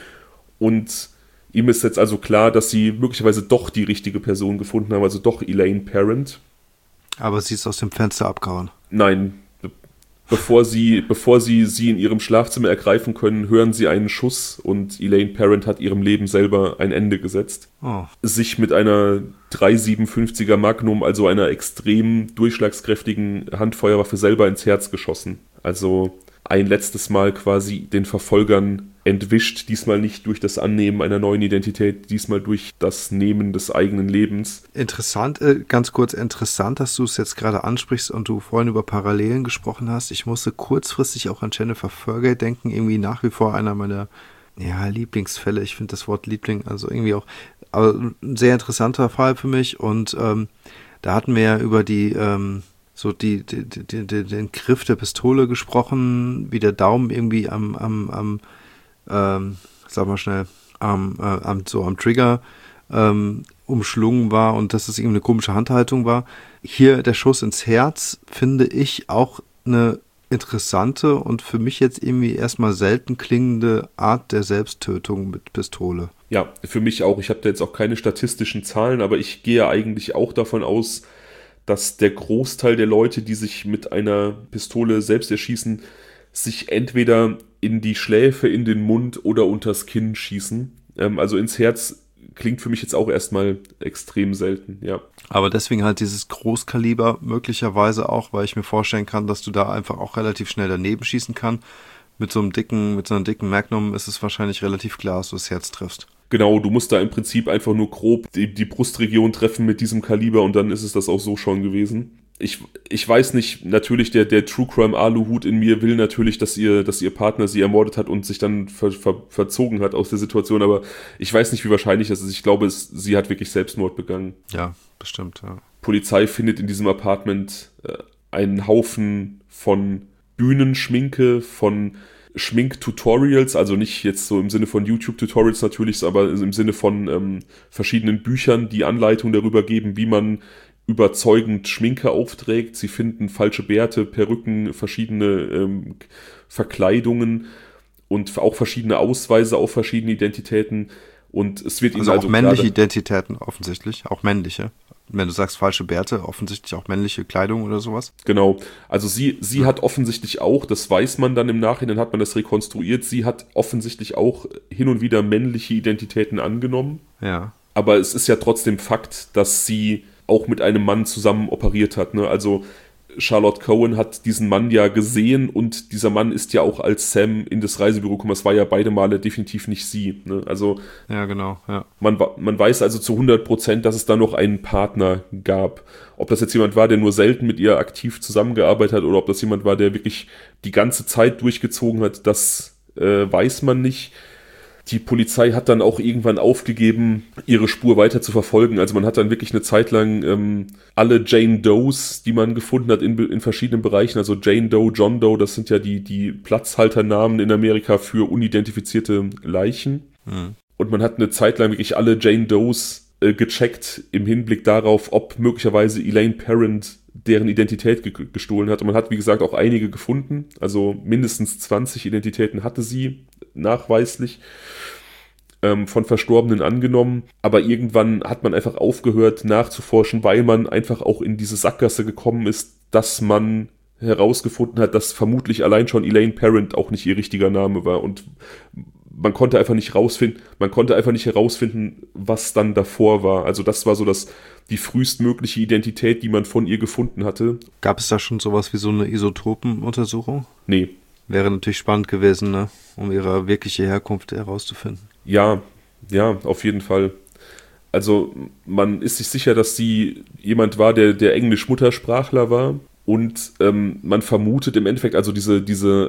Und ihm ist jetzt also klar, dass sie möglicherweise doch die richtige Person gefunden haben, also doch Elaine Parent. Aber sie ist aus dem Fenster abgehauen. Nein. Bevor sie in ihrem Schlafzimmer ergreifen können, hören sie einen Schuss und Elaine Parent hat ihrem Leben selber ein Ende gesetzt. Oh. Sich mit einer 3,57er Magnum, also einer extrem durchschlagskräftigen Handfeuerwaffe, selber ins Herz geschossen. Also ein letztes Mal quasi den Verfolgern entwischt, diesmal nicht durch das Annehmen einer neuen Identität, diesmal durch das Nehmen des eigenen Lebens. Interessant, ganz kurz interessant, dass du es jetzt gerade ansprichst und du vorhin über Parallelen gesprochen hast. Ich musste kurzfristig auch an Jennifer Fergay denken, irgendwie nach wie vor einer meiner Lieblingsfälle. Ich finde das Wort Liebling, also irgendwie auch, aber ein sehr interessanter Fall für mich, und da hatten wir ja über den Griff der Pistole gesprochen, wie der Daumen irgendwie am Trigger umschlungen war und dass es irgendwie eine komische Handhaltung war. Hier der Schuss ins Herz, finde ich auch eine interessante und für mich jetzt irgendwie erstmal selten klingende Art der Selbsttötung mit Pistole. Ja, für mich auch. Ich habe da jetzt auch keine statistischen Zahlen, aber ich gehe eigentlich auch davon aus, dass der Großteil der Leute, die sich mit einer Pistole selbst erschießen, sich entweder in die Schläfe, in den Mund oder unters Kinn schießen. Also ins Herz klingt für mich jetzt auch erstmal extrem selten, ja. Aber deswegen halt dieses Großkaliber möglicherweise auch, weil ich mir vorstellen kann, dass du da einfach auch relativ schnell daneben schießen kannst. Mit so einer dicken Magnum ist es wahrscheinlich relativ klar, dass du das Herz triffst. Genau, du musst da im Prinzip einfach nur grob die Brustregion treffen mit diesem Kaliber und dann ist es das auch so schon gewesen. Ich weiß nicht, natürlich der True Crime Aluhut in mir will natürlich, dass ihr Partner sie ermordet hat und sich dann verzogen hat aus der Situation, aber ich weiß nicht, wie wahrscheinlich das ist. Ich glaube, sie hat wirklich Selbstmord begangen. Ja, bestimmt, ja. Polizei findet in diesem Apartment einen Haufen von Bühnenschminke, von Schminktutorials, also nicht jetzt so im Sinne von YouTube-Tutorials natürlich, aber im Sinne von verschiedenen Büchern, die Anleitung darüber geben, wie man überzeugend Schminke aufträgt. Sie finden falsche Bärte, Perücken, verschiedene Verkleidungen und auch verschiedene Ausweise auf verschiedene Identitäten. Und es wird ihnen also auch männliche Identitäten offensichtlich, auch männliche. Wenn du sagst falsche Bärte, offensichtlich auch männliche Kleidung oder sowas. Genau, also sie hat offensichtlich auch, das weiß man dann im Nachhinein, hat man das rekonstruiert, sie hat offensichtlich auch hin und wieder männliche Identitäten angenommen. Ja. Aber es ist ja trotzdem Fakt, dass sie auch mit einem Mann zusammen operiert hat, ne? Also Charlotte Cohen hat diesen Mann ja gesehen und dieser Mann ist ja auch als Sam in das Reisebüro gekommen. Es war ja beide Male definitiv nicht sie, ne? Also ja, genau, ja. Man weiß also zu 100%, dass es da noch einen Partner gab. Ob das jetzt jemand war, der nur selten mit ihr aktiv zusammengearbeitet hat oder ob das jemand war, der wirklich die ganze Zeit durchgezogen hat, das weiß man nicht. Die Polizei hat dann auch irgendwann aufgegeben, ihre Spur weiter zu verfolgen. Also man hat dann wirklich eine Zeit lang alle Jane Does, die man gefunden hat in verschiedenen Bereichen, also Jane Doe, John Doe, das sind ja die Platzhalternamen in Amerika für unidentifizierte Leichen. Mhm. Und man hat eine Zeit lang wirklich alle Jane Does gecheckt im Hinblick darauf, ob möglicherweise Elaine Parent deren Identität gestohlen hat. Und man hat, wie gesagt, auch einige gefunden. Also mindestens 20 Identitäten hatte sie nachweislich von Verstorbenen angenommen. Aber irgendwann hat man einfach aufgehört nachzuforschen, weil man einfach auch in diese Sackgasse gekommen ist, dass man herausgefunden hat, dass vermutlich allein schon Elaine Parent auch nicht ihr richtiger Name war. Und man konnte einfach nicht herausfinden, was dann davor war. Also das war so die frühestmögliche Identität, die man von ihr gefunden hatte. Gab es da schon sowas wie so eine Isotopenuntersuchung? Nee. Wäre natürlich spannend gewesen, ne? Um ihre wirkliche Herkunft herauszufinden. Ja, auf jeden Fall. Also man ist sich sicher, dass sie jemand war, der Englisch-Muttersprachler war. Und man vermutet im Endeffekt, also diese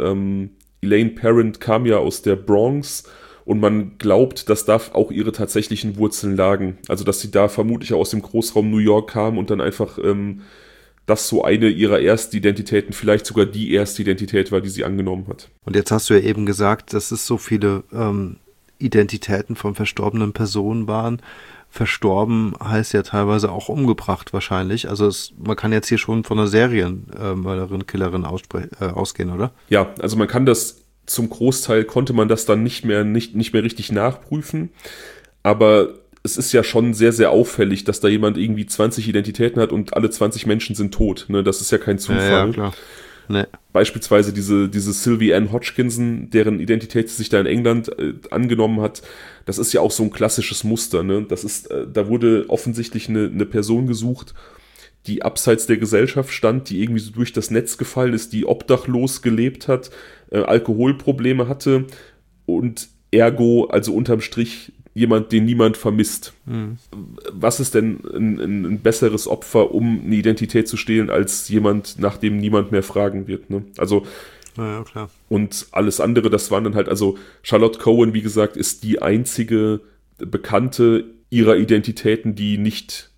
Elaine Parent kam ja aus der Bronx und man glaubt, dass da auch ihre tatsächlichen Wurzeln lagen. Also dass sie da vermutlich auch aus dem Großraum New York kam und dann einfach das so eine ihrer Erstidentitäten, vielleicht sogar die erste Identität war, die sie angenommen hat. Und jetzt hast du ja eben gesagt, dass es so viele Identitäten von verstorbenen Personen waren. Verstorben heißt ja teilweise auch umgebracht wahrscheinlich. Also man kann jetzt hier schon von einer Serienmörderin, Killerin ausgehen, oder? Ja, also man kann das, zum Großteil konnte man das dann nicht mehr richtig nachprüfen. Aber es ist ja schon sehr, sehr auffällig, dass da jemand irgendwie 20 Identitäten hat und alle 20 Menschen sind tot. Ne? Das ist ja kein Zufall. Ja, klar. Nee. Beispielsweise diese Sylvie Ann Hodgkinson, deren Identität sich da in England angenommen hat, das ist ja auch so ein klassisches Muster. Ne? Da wurde offensichtlich eine Person gesucht, die abseits der Gesellschaft stand, die irgendwie so durch das Netz gefallen ist, die obdachlos gelebt hat, Alkoholprobleme hatte und ergo, also unterm Strich, jemand, den niemand vermisst. Mhm. Was ist denn ein besseres Opfer, um eine Identität zu stehlen, als jemand, nach dem niemand mehr fragen wird? Ne? Also, ja, klar. Und alles andere, das waren dann halt, also Charlotte Cohen, wie gesagt, ist die einzige Bekannte ihrer Identitäten, die nicht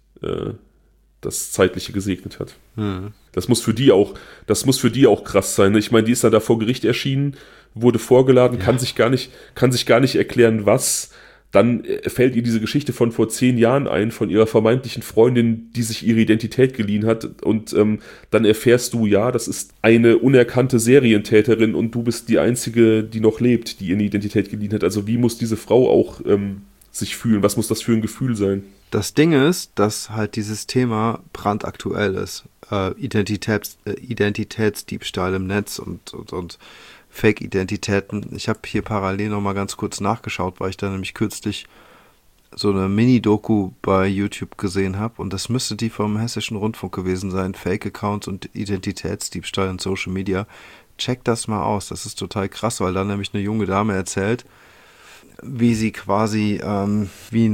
das Zeitliche gesegnet hat. Mhm. Das muss für die auch krass sein. Ne? Ich meine, die ist dann da vor Gericht erschienen, wurde vorgeladen, ja. kann sich gar nicht erklären, was. Dann fällt ihr diese Geschichte von vor 10 Jahren ein, von ihrer vermeintlichen Freundin, die sich ihre Identität geliehen hat. Und dann erfährst du, ja, das ist eine unerkannte Serientäterin und du bist die Einzige, die noch lebt, die ihre Identität geliehen hat. Also wie muss diese Frau auch sich fühlen? Was muss das für ein Gefühl sein? Das Ding ist, dass halt dieses Thema brandaktuell ist. Identitätsdiebstahl im Netz und Fake-Identitäten. Ich habe hier parallel nochmal ganz kurz nachgeschaut, weil ich da nämlich kürzlich so eine Mini-Doku bei YouTube gesehen habe und das müsste die vom Hessischen Rundfunk gewesen sein. Fake-Accounts und Identitätsdiebstahl in Social Media. Check das mal aus, das ist total krass, weil da nämlich eine junge Dame erzählt, wie sie quasi wie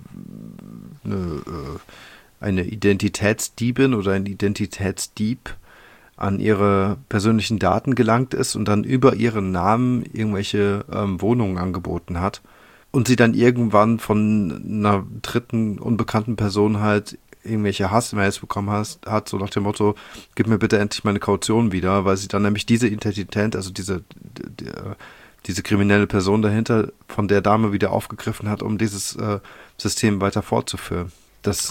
eine Identitätsdiebin oder ein Identitätsdieb an ihre persönlichen Daten gelangt ist und dann über ihren Namen irgendwelche Wohnungen angeboten hat und sie dann irgendwann von einer dritten unbekannten Person halt irgendwelche Hassmails bekommen hat, so nach dem Motto, gib mir bitte endlich meine Kaution wieder, weil sie dann nämlich diese Identität, also diese kriminelle Person dahinter von der Dame wieder aufgegriffen hat, um dieses System weiter fortzuführen. Das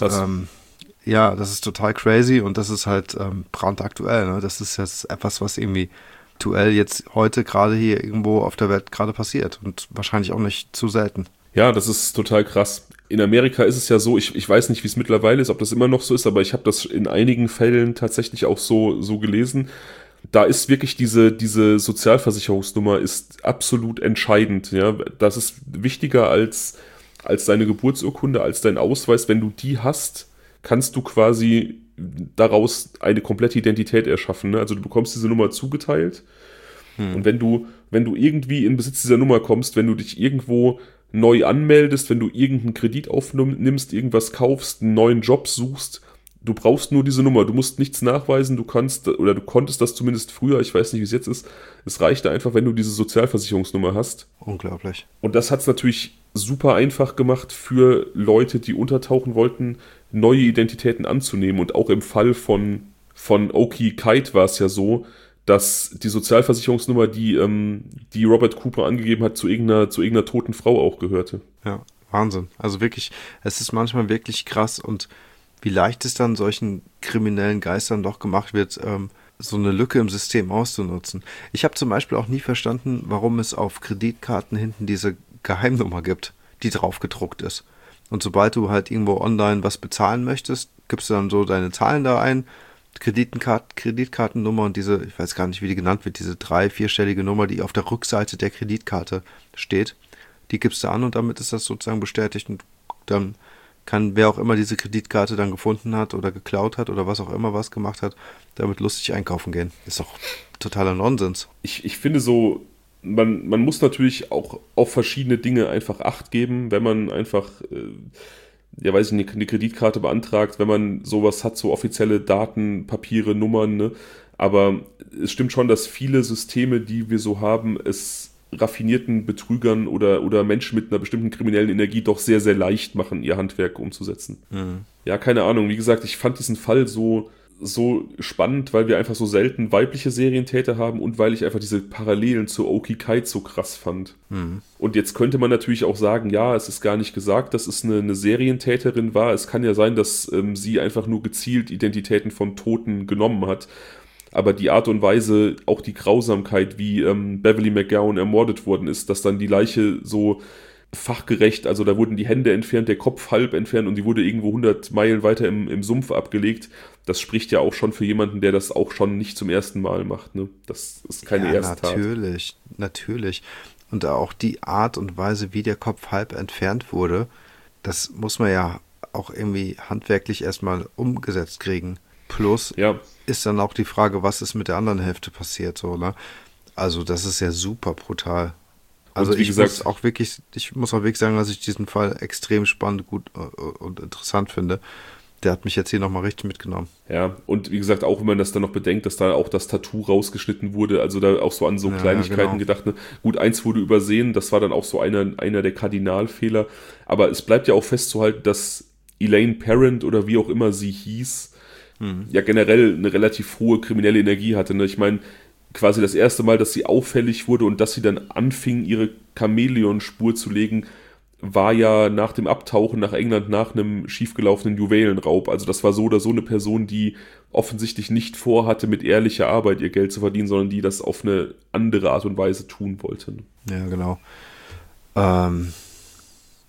ist total crazy und das ist halt brandaktuell. Ne? Das ist jetzt etwas, was irgendwie aktuell jetzt heute gerade hier irgendwo auf der Welt gerade passiert und wahrscheinlich auch nicht zu selten. Ja, das ist total krass. In Amerika ist es ja so, ich weiß nicht, wie es mittlerweile ist, ob das immer noch so ist, aber ich habe das in einigen Fällen tatsächlich auch so gelesen. Da ist wirklich diese Sozialversicherungsnummer ist absolut entscheidend. Ja? Das ist wichtiger als deine Geburtsurkunde, als dein Ausweis. Wenn du die hast, kannst du quasi daraus eine komplette Identität erschaffen. Ne? Also du bekommst diese Nummer zugeteilt und wenn du irgendwie in Besitz dieser Nummer kommst, wenn du dich irgendwo neu anmeldest, wenn du irgendeinen Kredit aufnimmst, irgendwas kaufst, einen neuen Job suchst, du brauchst nur diese Nummer, du musst nichts nachweisen, du konntest das zumindest früher, ich weiß nicht, wie es jetzt ist, es reichte einfach, wenn du diese Sozialversicherungsnummer hast. Unglaublich. Und das hat es natürlich super einfach gemacht für Leute, die untertauchen wollten, neue Identitäten anzunehmen. Und auch im Fall von Oki Kite war es ja so, dass die Sozialversicherungsnummer, die Robert Cooper angegeben hat, zu irgendeiner toten Frau auch gehörte. Ja, Wahnsinn. Also wirklich, es ist manchmal wirklich krass und wie leicht es dann solchen kriminellen Geistern doch gemacht wird, so eine Lücke im System auszunutzen. Ich habe zum Beispiel auch nie verstanden, warum es auf Kreditkarten hinten diese Geheimnummer gibt, die drauf gedruckt ist. Und sobald du halt irgendwo online was bezahlen möchtest, gibst du dann so deine Zahlen da ein, Kreditkartennummer und diese, ich weiß gar nicht, wie die genannt wird, diese 3-, 4-stellige Nummer, die auf der Rückseite der Kreditkarte steht, die gibst du an und damit ist das sozusagen bestätigt und dann kann wer auch immer diese Kreditkarte dann gefunden hat oder geklaut hat oder was auch immer was gemacht hat, damit lustig einkaufen gehen. Ist doch totaler Nonsens. Ich finde so, man muss natürlich auch auf verschiedene Dinge einfach Acht geben, wenn man einfach, weiß ich nicht, eine Kreditkarte beantragt, wenn man sowas hat, so offizielle Daten, Papiere, Nummern, ne? Aber es stimmt schon, dass viele Systeme, die wir so haben, es raffinierten Betrügern oder Menschen mit einer bestimmten kriminellen Energie doch sehr, sehr leicht machen, ihr Handwerk umzusetzen. Mhm. Ja, keine Ahnung. Wie gesagt, ich fand diesen Fall so spannend, weil wir einfach so selten weibliche Serientäter haben und weil ich einfach diese Parallelen zu Oki Kite so krass fand. Mhm. Und jetzt könnte man natürlich auch sagen, ja, es ist gar nicht gesagt, dass es eine Serientäterin war. Es kann ja sein, dass sie einfach nur gezielt Identitäten von Toten genommen hat. Aber die Art und Weise, auch die Grausamkeit, wie Beverly McGowan ermordet worden ist, dass dann die Leiche so fachgerecht, also da wurden die Hände entfernt, der Kopf halb entfernt und die wurde irgendwo 100 Meilen weiter im Sumpf abgelegt. Das spricht ja auch schon für jemanden, der das auch schon nicht zum ersten Mal macht. Ne? Das ist keine Ersttat. Natürlich. Und auch die Art und Weise, wie der Kopf halb entfernt wurde, das muss man ja auch irgendwie handwerklich erstmal umgesetzt kriegen. Plus ist dann auch die Frage, was ist mit der anderen Hälfte passiert, so, ne? Also das ist ja super brutal. Also ich muss auch wirklich sagen, dass ich diesen Fall extrem spannend, gut und interessant finde. Der hat mich jetzt hier nochmal richtig mitgenommen. Ja, und wie gesagt, auch wenn man das dann noch bedenkt, dass da auch das Tattoo rausgeschnitten wurde, also da auch so an so Kleinigkeiten gedacht. Ne? Gut, eins wurde übersehen, das war dann auch so einer der Kardinalfehler. Aber es bleibt ja auch festzuhalten, dass Elaine Parent oder wie auch immer sie hieß, ja generell eine relativ hohe kriminelle Energie hatte. Ne? Ich meine, quasi das erste Mal, dass sie auffällig wurde und dass sie dann anfing, ihre Chamäleon-Spur zu legen, war ja nach dem Abtauchen nach England nach einem schiefgelaufenen Juwelenraub. Also das war so oder so eine Person, die offensichtlich nicht vorhatte, mit ehrlicher Arbeit ihr Geld zu verdienen, sondern die das auf eine andere Art und Weise tun wollte. Ja, genau.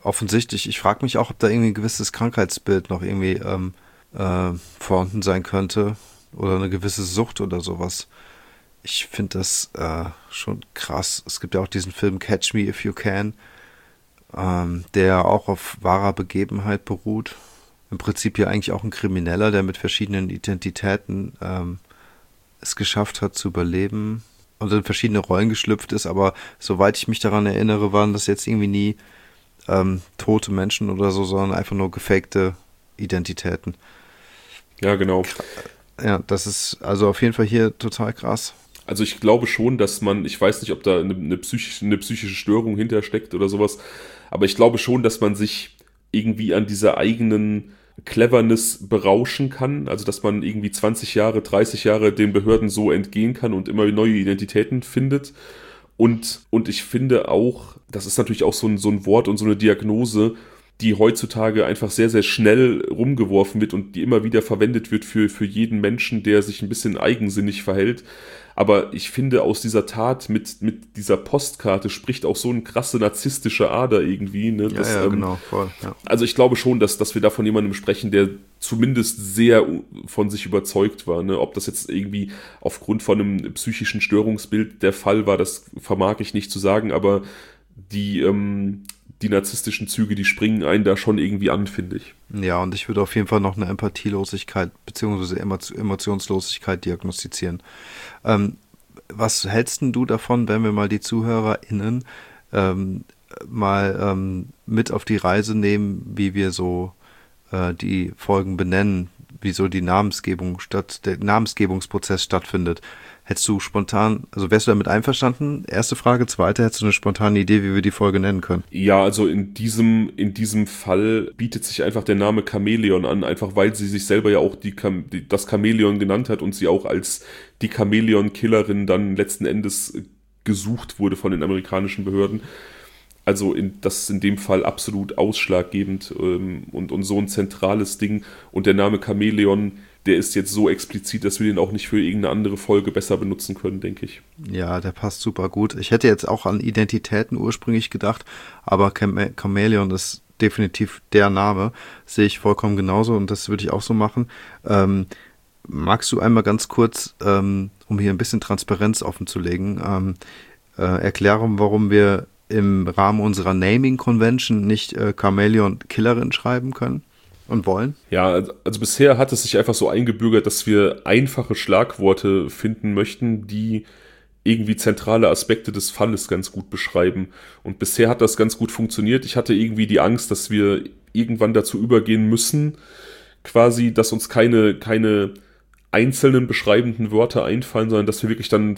offensichtlich. Ich frage mich auch, ob da irgendwie ein gewisses Krankheitsbild noch irgendwie vorhanden sein könnte oder eine gewisse Sucht oder sowas. Ich finde das schon krass. Es gibt ja auch diesen Film Catch Me If You Can, der auch auf wahrer Begebenheit beruht. Im Prinzip ja eigentlich auch ein Krimineller, der mit verschiedenen Identitäten es geschafft hat zu überleben und in verschiedene Rollen geschlüpft ist, aber soweit ich mich daran erinnere, waren das jetzt irgendwie nie tote Menschen oder so, sondern einfach nur gefakte Identitäten. Ja, genau. Ja, das ist also auf jeden Fall hier total krass. Also ich glaube schon, dass man, ich weiß nicht, ob da eine psychische Störung hintersteckt oder sowas, aber ich glaube schon, dass man sich irgendwie an dieser eigenen Cleverness berauschen kann, also dass man irgendwie 20 Jahre, 30 Jahre den Behörden so entgehen kann und immer neue Identitäten findet. Und ich finde auch, das ist natürlich auch so ein Wort und so eine Diagnose, die heutzutage einfach sehr, sehr schnell rumgeworfen wird und die immer wieder verwendet wird für jeden Menschen, der sich ein bisschen eigensinnig verhält. Aber ich finde, aus dieser Tat mit dieser Postkarte spricht auch so eine krasse narzisstische Ader irgendwie. Ne? Ja, genau, voll. Ja. Also ich glaube schon, dass wir da von jemandem sprechen, der zumindest sehr von sich überzeugt war. Ne? Ob das jetzt irgendwie aufgrund von einem psychischen Störungsbild der Fall war, das vermag ich nicht zu sagen, aber die narzisstischen Züge, die springen einen da schon irgendwie an, finde ich. Ja, und ich würde auf jeden Fall noch eine Empathielosigkeit bzw. Emotionslosigkeit diagnostizieren. Was hältst denn du davon, wenn wir mal die ZuhörerInnen mit auf die Reise nehmen, wie wir so die Folgen benennen, wie so der Namensgebungsprozess stattfindet? Hättest du spontan, also wärst du damit einverstanden? Erste Frage. Zweite, hättest du eine spontane Idee, wie wir die Folge nennen können? Ja, also in diesem Fall bietet sich einfach der Name Chamäleon an, einfach weil sie sich selber ja auch das Chamäleon genannt hat und sie auch als die Chamäleon-Killerin dann letzten Endes gesucht wurde von den amerikanischen Behörden. Also das ist in dem Fall absolut ausschlaggebend und so ein zentrales Ding. Und der Name Chamäleon, der ist jetzt so explizit, dass wir den auch nicht für irgendeine andere Folge besser benutzen können, denke ich. Ja, der passt super gut. Ich hätte jetzt auch an Identitäten ursprünglich gedacht, aber Chamäleon ist definitiv der Name. Sehe ich vollkommen genauso und das würde ich auch so machen. Magst du einmal ganz kurz, um hier ein bisschen Transparenz offenzulegen, erklären, warum wir im Rahmen unserer Naming Convention nicht Chamäleon Killerin schreiben können? Und wollen? Ja, also bisher hat es sich einfach so eingebürgert, dass wir einfache Schlagworte finden möchten, die irgendwie zentrale Aspekte des Falles ganz gut beschreiben. Und bisher hat das ganz gut funktioniert. Ich hatte irgendwie die Angst, dass wir irgendwann dazu übergehen müssen, quasi, dass uns keine einzelnen beschreibenden Wörter einfallen, sondern dass wir wirklich dann,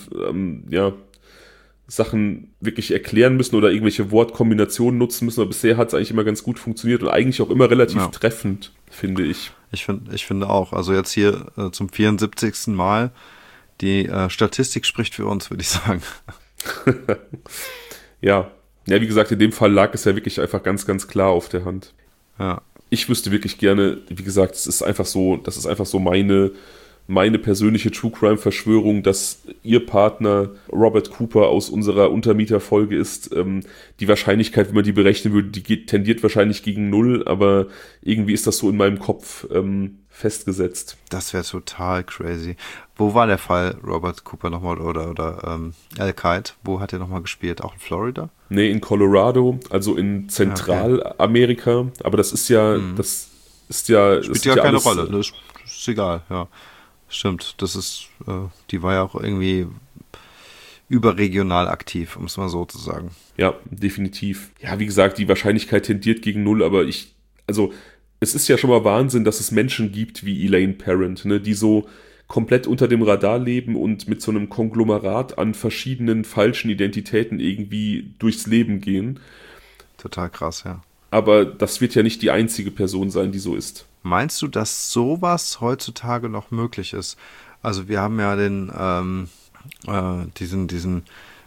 Sachen wirklich erklären müssen oder irgendwelche Wortkombinationen nutzen müssen. Aber bisher hat es eigentlich immer ganz gut funktioniert und eigentlich auch immer relativ treffend, finde ich. Ich finde auch. Also jetzt hier zum 74. Mal. Die Statistik spricht für uns, würde ich sagen. Ja, wie gesagt, in dem Fall lag es ja wirklich einfach ganz, ganz klar auf der Hand. Ja. Ich wüsste wirklich gerne, wie gesagt, das ist einfach so meine persönliche True-Crime-Verschwörung, dass ihr Partner Robert Cooper aus unserer Untermieter-Folge ist. Die Wahrscheinlichkeit, wenn man die berechnen würde, die tendiert wahrscheinlich gegen 0, aber irgendwie ist das so in meinem Kopf festgesetzt. Das wäre total crazy. Wo war der Fall Robert Cooper nochmal oder Al-Qaida? Wo hat er nochmal gespielt? Auch in Florida? Nee, in Colorado, also in Zentralamerika. Okay. Aber das ist ja, Spielt ja keine Rolle, das ist egal, ja. Stimmt, das ist, die war ja auch irgendwie überregional aktiv, um es mal so zu sagen. Ja, definitiv. Ja, wie gesagt, die Wahrscheinlichkeit tendiert gegen 0, aber es ist ja schon mal Wahnsinn, dass es Menschen gibt wie Elaine Parent, ne, die so komplett unter dem Radar leben und mit so einem Konglomerat an verschiedenen falschen Identitäten irgendwie durchs Leben gehen. Total krass, ja. Aber das wird ja nicht die einzige Person sein, die so ist. Meinst du, dass sowas heutzutage noch möglich ist? Also wir haben ja diesen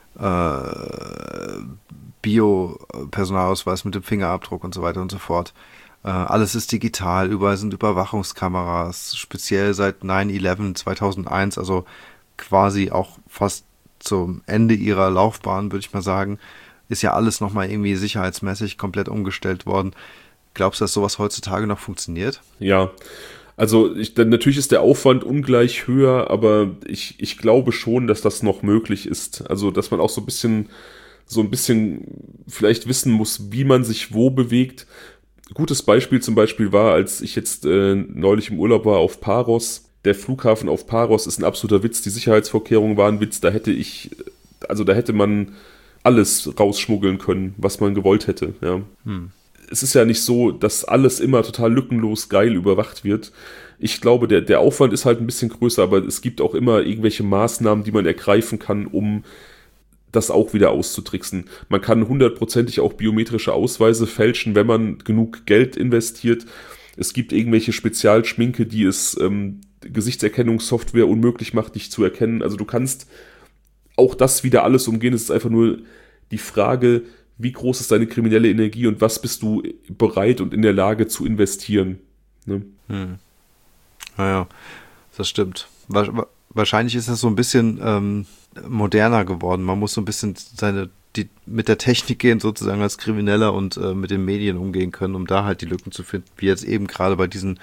Bio-Personalausweis mit dem Fingerabdruck und so weiter und so fort. Alles ist digital, überall sind Überwachungskameras, speziell seit 9/11 2001, also quasi auch fast zum Ende ihrer Laufbahn, würde ich mal sagen, ist ja alles nochmal irgendwie sicherheitsmäßig komplett umgestellt worden. Glaubst du, dass sowas heutzutage noch funktioniert? Ja, also natürlich ist der Aufwand ungleich höher, aber ich glaube schon, dass das noch möglich ist. Also, dass man auch so ein bisschen vielleicht wissen muss, wie man sich wo bewegt. Gutes Beispiel zum Beispiel war, als ich jetzt neulich im Urlaub war auf Paros. Der Flughafen auf Paros ist ein absoluter Witz. Die Sicherheitsvorkehrungen waren ein Witz. Da hätte man alles rausschmuggeln können, was man gewollt hätte. Ja. Es ist ja nicht so, dass alles immer total lückenlos geil überwacht wird. Ich glaube, der Aufwand ist halt ein bisschen größer, aber es gibt auch immer irgendwelche Maßnahmen, die man ergreifen kann, um das auch wieder auszutricksen. Man kann hundertprozentig auch biometrische Ausweise fälschen, wenn man genug Geld investiert. Es gibt irgendwelche Spezialschminke, die es Gesichtserkennungssoftware unmöglich macht, dich zu erkennen. Also du kannst auch das wieder alles umgehen. Es ist einfach nur die Frage, wie groß ist deine kriminelle Energie und was bist du bereit und in der Lage zu investieren. Ne? Naja, das stimmt. Wahrscheinlich ist das so ein bisschen moderner geworden. Man muss so ein bisschen mit der Technik gehen, sozusagen als Krimineller und mit den Medien umgehen können, um da halt die Lücken zu finden, wie jetzt eben gerade bei diesen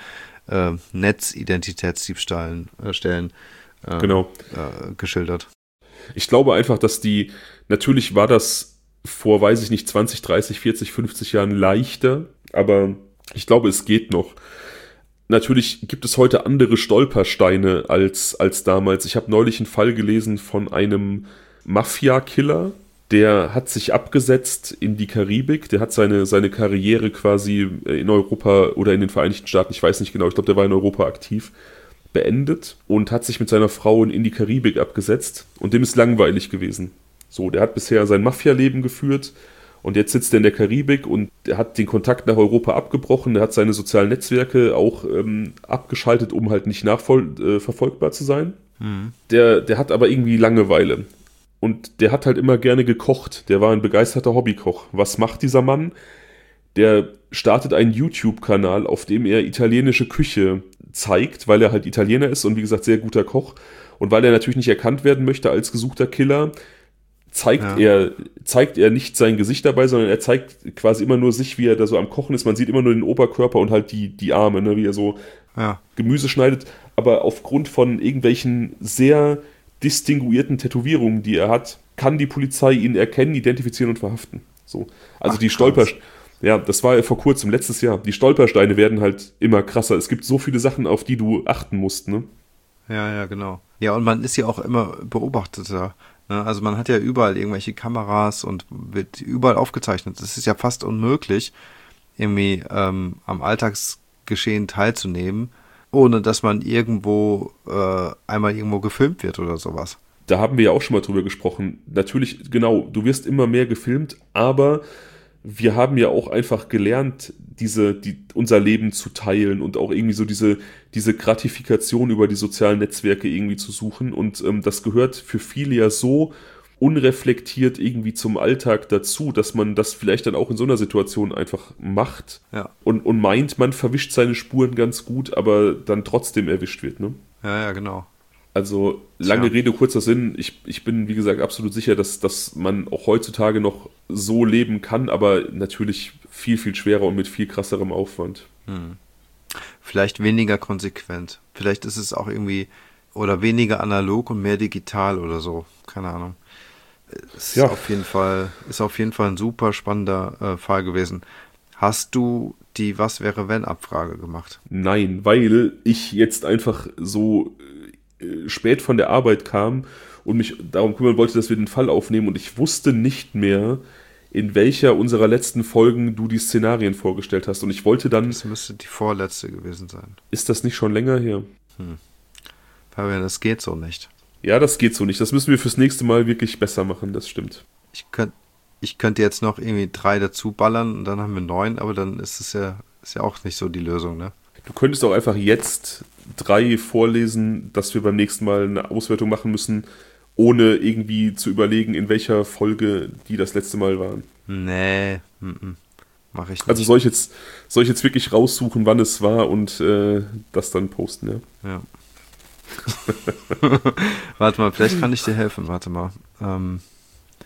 Netzidentitätsdiebstahlen Stellen Genau. Geschildert. Ich glaube einfach, natürlich war das vor, weiß ich nicht, 20, 30, 40, 50 Jahren leichter, aber ich glaube, es geht noch. Natürlich gibt es heute andere Stolpersteine als damals. Ich habe neulich einen Fall gelesen von einem Mafia-Killer, der hat sich abgesetzt in die Karibik, der hat seine Karriere quasi in Europa oder in den Vereinigten Staaten, ich weiß nicht genau, ich glaube, der war in Europa aktiv, beendet und hat sich mit seiner Frau in die Karibik abgesetzt und dem ist langweilig gewesen. So, der hat bisher sein Mafia-Leben geführt und jetzt sitzt er in der Karibik und er hat den Kontakt nach Europa abgebrochen, er hat seine sozialen Netzwerke auch abgeschaltet, um halt nicht verfolgbar zu sein. Der hat aber irgendwie Langeweile. Und der hat halt immer gerne gekocht. Der war ein begeisterter Hobbykoch. Was macht dieser Mann? Der startet einen YouTube-Kanal, auf dem er italienische Küche zeigt, weil er halt Italiener ist und wie gesagt sehr guter Koch. Und weil er natürlich nicht erkannt werden möchte als gesuchter Killer, zeigt er nicht sein Gesicht dabei, sondern er zeigt quasi immer nur sich, wie er da so am Kochen ist. Man sieht immer nur den Oberkörper und halt die Arme, ne, wie er so Gemüse schneidet. Aber aufgrund von irgendwelchen sehr distinguierten Tätowierungen, die er hat, kann die Polizei ihn erkennen, identifizieren und verhaften. So. Also das war ja vor kurzem, letztes Jahr. Die Stolpersteine werden halt immer krasser. Es gibt so viele Sachen, auf die du achten musst, ne? Ja, genau. Ja, und man ist ja auch immer beobachteter. Ne? Also man hat ja überall irgendwelche Kameras und wird überall aufgezeichnet. Es ist ja fast unmöglich, irgendwie am Alltagsgeschehen teilzunehmen, ohne dass man einmal irgendwo gefilmt wird oder sowas. Da haben wir ja auch schon mal drüber gesprochen. Natürlich, genau, du wirst immer mehr gefilmt, aber wir haben ja auch einfach gelernt, unser Leben zu teilen und auch irgendwie so diese Gratifikation über die sozialen Netzwerke irgendwie zu suchen. Und das gehört für viele ja so unreflektiert irgendwie zum Alltag dazu, dass man das vielleicht dann auch in so einer Situation einfach macht und meint, man verwischt seine Spuren ganz gut, aber dann trotzdem erwischt wird, ne? Ja, genau. Also lange Rede, kurzer Sinn, ich bin, wie gesagt, absolut sicher, dass man auch heutzutage noch so leben kann, aber natürlich viel, viel schwerer und mit viel krasserem Aufwand. Vielleicht weniger konsequent. Vielleicht ist es auch irgendwie, oder weniger analog und mehr digital oder so. Keine Ahnung. Ist auf jeden Fall ein super spannender Fall gewesen. Hast du die Was-wäre-wenn-Abfrage gemacht? Nein, weil ich jetzt einfach so spät von der Arbeit kam und mich darum kümmern wollte, dass wir den Fall aufnehmen und ich wusste nicht mehr, in welcher unserer letzten Folgen du die Szenarien vorgestellt hast und ich wollte dann... Das müsste die vorletzte gewesen sein. Ist das nicht schon länger her? Fabian, das geht so nicht. Ja, das geht so nicht. Das müssen wir fürs nächste Mal wirklich besser machen, das stimmt. Ich könnte jetzt noch irgendwie 3 dazu ballern und dann haben wir 9, aber dann ist ja auch nicht so die Lösung, ne? Du könntest auch einfach jetzt 3 vorlesen, dass wir beim nächsten Mal eine Auswertung machen müssen, ohne irgendwie zu überlegen, in welcher Folge die das letzte Mal waren. Nee, mache ich nicht. Also soll ich jetzt wirklich raussuchen, wann es war und das dann posten, ja? Warte mal, vielleicht kann ich dir helfen. Warte mal.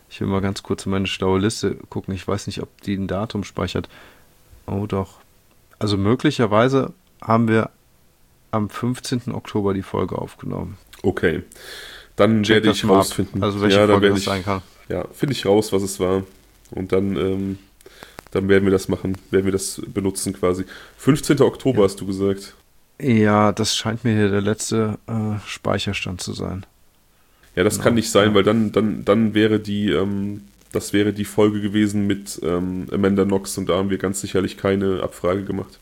Ich will mal ganz kurz in meine schlaue Liste gucken. Ich weiß nicht, ob die ein Datum speichert. Oh doch. Also möglicherweise haben wir am 15. Oktober die Folge aufgenommen. Okay. Dann werde ich rausfinden. Also welche Folge das sein kann. Ja, finde ich raus, was es war. Und dann werden wir das machen. Werden wir das benutzen quasi. 15. Oktober hast du gesagt. Ja, das scheint mir hier der letzte Speicherstand zu sein. Ja, das kann nicht sein, weil dann wäre das wäre die Folge gewesen mit Amanda Knox und da haben wir ganz sicherlich keine Abfrage gemacht.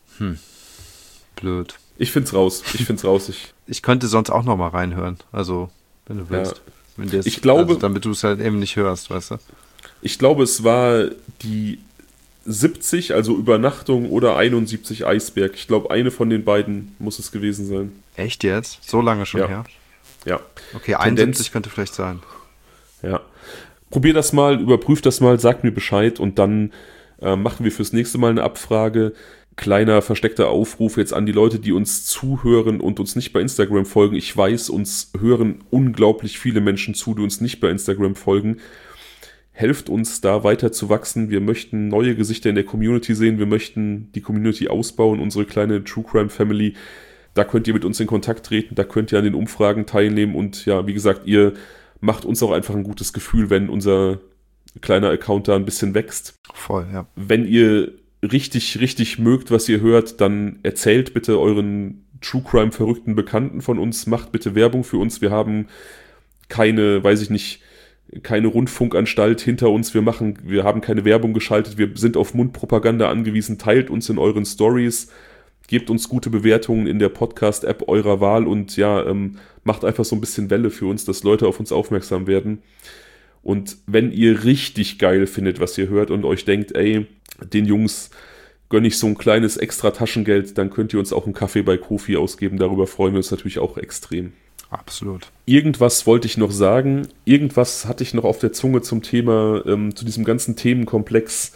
Blöd. Ich find's raus. Ich könnte sonst auch noch mal reinhören. Also, wenn du willst. Ja. Ich glaube, damit du es halt eben nicht hörst, weißt du? Ich glaube, es war die 70, also Übernachtung, oder 71 Eisberg. Ich glaube, eine von den beiden muss es gewesen sein. Echt jetzt? So lange schon her? Ja. Okay, 71 könnte vielleicht sein. Ja. Probier das mal, überprüf das mal, sag mir Bescheid und dann machen wir fürs nächste Mal eine Abfrage. Kleiner versteckter Aufruf jetzt an die Leute, die uns zuhören und uns nicht bei Instagram folgen. Ich weiß, uns hören unglaublich viele Menschen zu, die uns nicht bei Instagram folgen. Helft uns da weiter zu wachsen. Wir möchten neue Gesichter in der Community sehen. Wir möchten die Community ausbauen, unsere kleine True Crime Family. Da könnt ihr mit uns in Kontakt treten, da könnt ihr an den Umfragen teilnehmen und ja, wie gesagt, ihr macht uns auch einfach ein gutes Gefühl, wenn unser kleiner Account da ein bisschen wächst. Voll, ja. Wenn ihr richtig mögt, was ihr hört, dann erzählt bitte euren True Crime verrückten Bekannten von uns, macht bitte Werbung für uns. Wir haben keine Rundfunkanstalt hinter uns, wir haben keine Werbung geschaltet, wir sind auf Mundpropaganda angewiesen, teilt uns in euren Stories, gebt uns gute Bewertungen in der Podcast-App eurer Wahl und ja, macht einfach so ein bisschen Welle für uns, dass Leute auf uns aufmerksam werden. Und wenn ihr richtig geil findet, was ihr hört und euch denkt, ey, den Jungs gönne ich so ein kleines extra Taschengeld, dann könnt ihr uns auch einen Kaffee bei Ko-fi ausgeben. Darüber freuen wir uns natürlich auch extrem. Absolut. Irgendwas wollte ich noch sagen. Irgendwas hatte ich noch auf der Zunge zum Thema, zu diesem ganzen Themenkomplex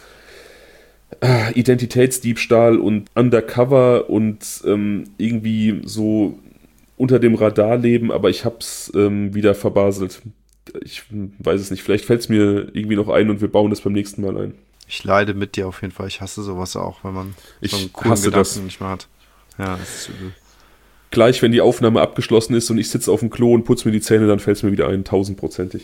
Identitätsdiebstahl und Undercover und irgendwie so unter dem Radar leben, aber ich hab's wieder verbaselt. Ich weiß es nicht, vielleicht fällt es mir irgendwie noch ein und wir bauen das beim nächsten Mal ein. Ich leide mit dir auf jeden Fall, ich hasse sowas auch, wenn man so einen coolen Gedanken nicht mehr hat. Ja, das ist übel. Gleich, wenn die Aufnahme abgeschlossen ist und ich sitze auf dem Klo und putze mir die Zähne, dann fällt es mir wieder ein, 1000%.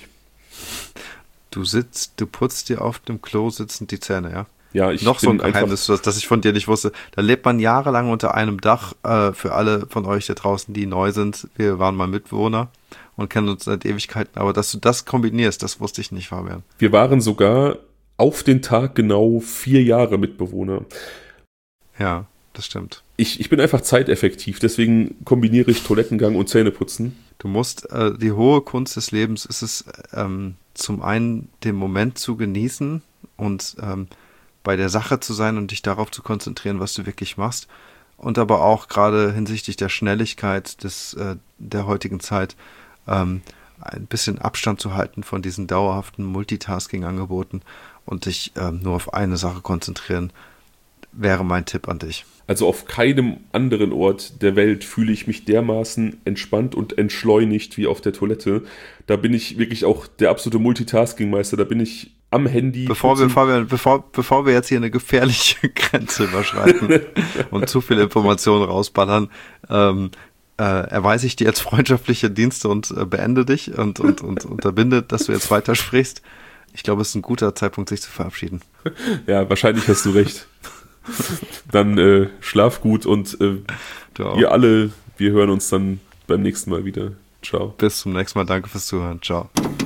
Du putzt dir auf dem Klo sitzend die Zähne, ja? Ja, ich noch so ein Geheimnis, das ich von dir nicht wusste. Da lebt man jahrelang unter einem Dach. Für alle von euch da draußen, die neu sind, wir waren mal Mitbewohner und kennen uns seit Ewigkeiten. Aber dass du das kombinierst, das wusste ich nicht, Fabian. Wir waren sogar auf den Tag genau 4 Jahre Mitbewohner. Ja, das stimmt. Ich bin einfach zeiteffektiv, deswegen kombiniere ich Toilettengang und Zähneputzen. Du musst, die hohe Kunst des Lebens ist es, zum einen den Moment zu genießen und bei der Sache zu sein und dich darauf zu konzentrieren, was du wirklich machst. Und aber auch gerade hinsichtlich der Schnelligkeit der heutigen Zeit ein bisschen Abstand zu halten von diesen dauerhaften Multitasking-Angeboten und dich nur auf eine Sache konzentrieren, wäre mein Tipp an dich. Also auf keinem anderen Ort der Welt fühle ich mich dermaßen entspannt und entschleunigt wie auf der Toilette. Da bin ich wirklich auch der absolute Multitasking-Meister. Da bin ich am Handy. Bevor wir jetzt hier eine gefährliche Grenze überschreiten und zu viele Informationen rausballern, erweise ich dir jetzt freundschaftliche Dienste und beende dich und unterbinde, dass du jetzt weitersprichst. Ich glaube, es ist ein guter Zeitpunkt, sich zu verabschieden. Ja, wahrscheinlich hast du recht. Dann schlaf gut und ihr alle, wir hören uns dann beim nächsten Mal wieder. Ciao. Bis zum nächsten Mal. Danke fürs Zuhören. Ciao.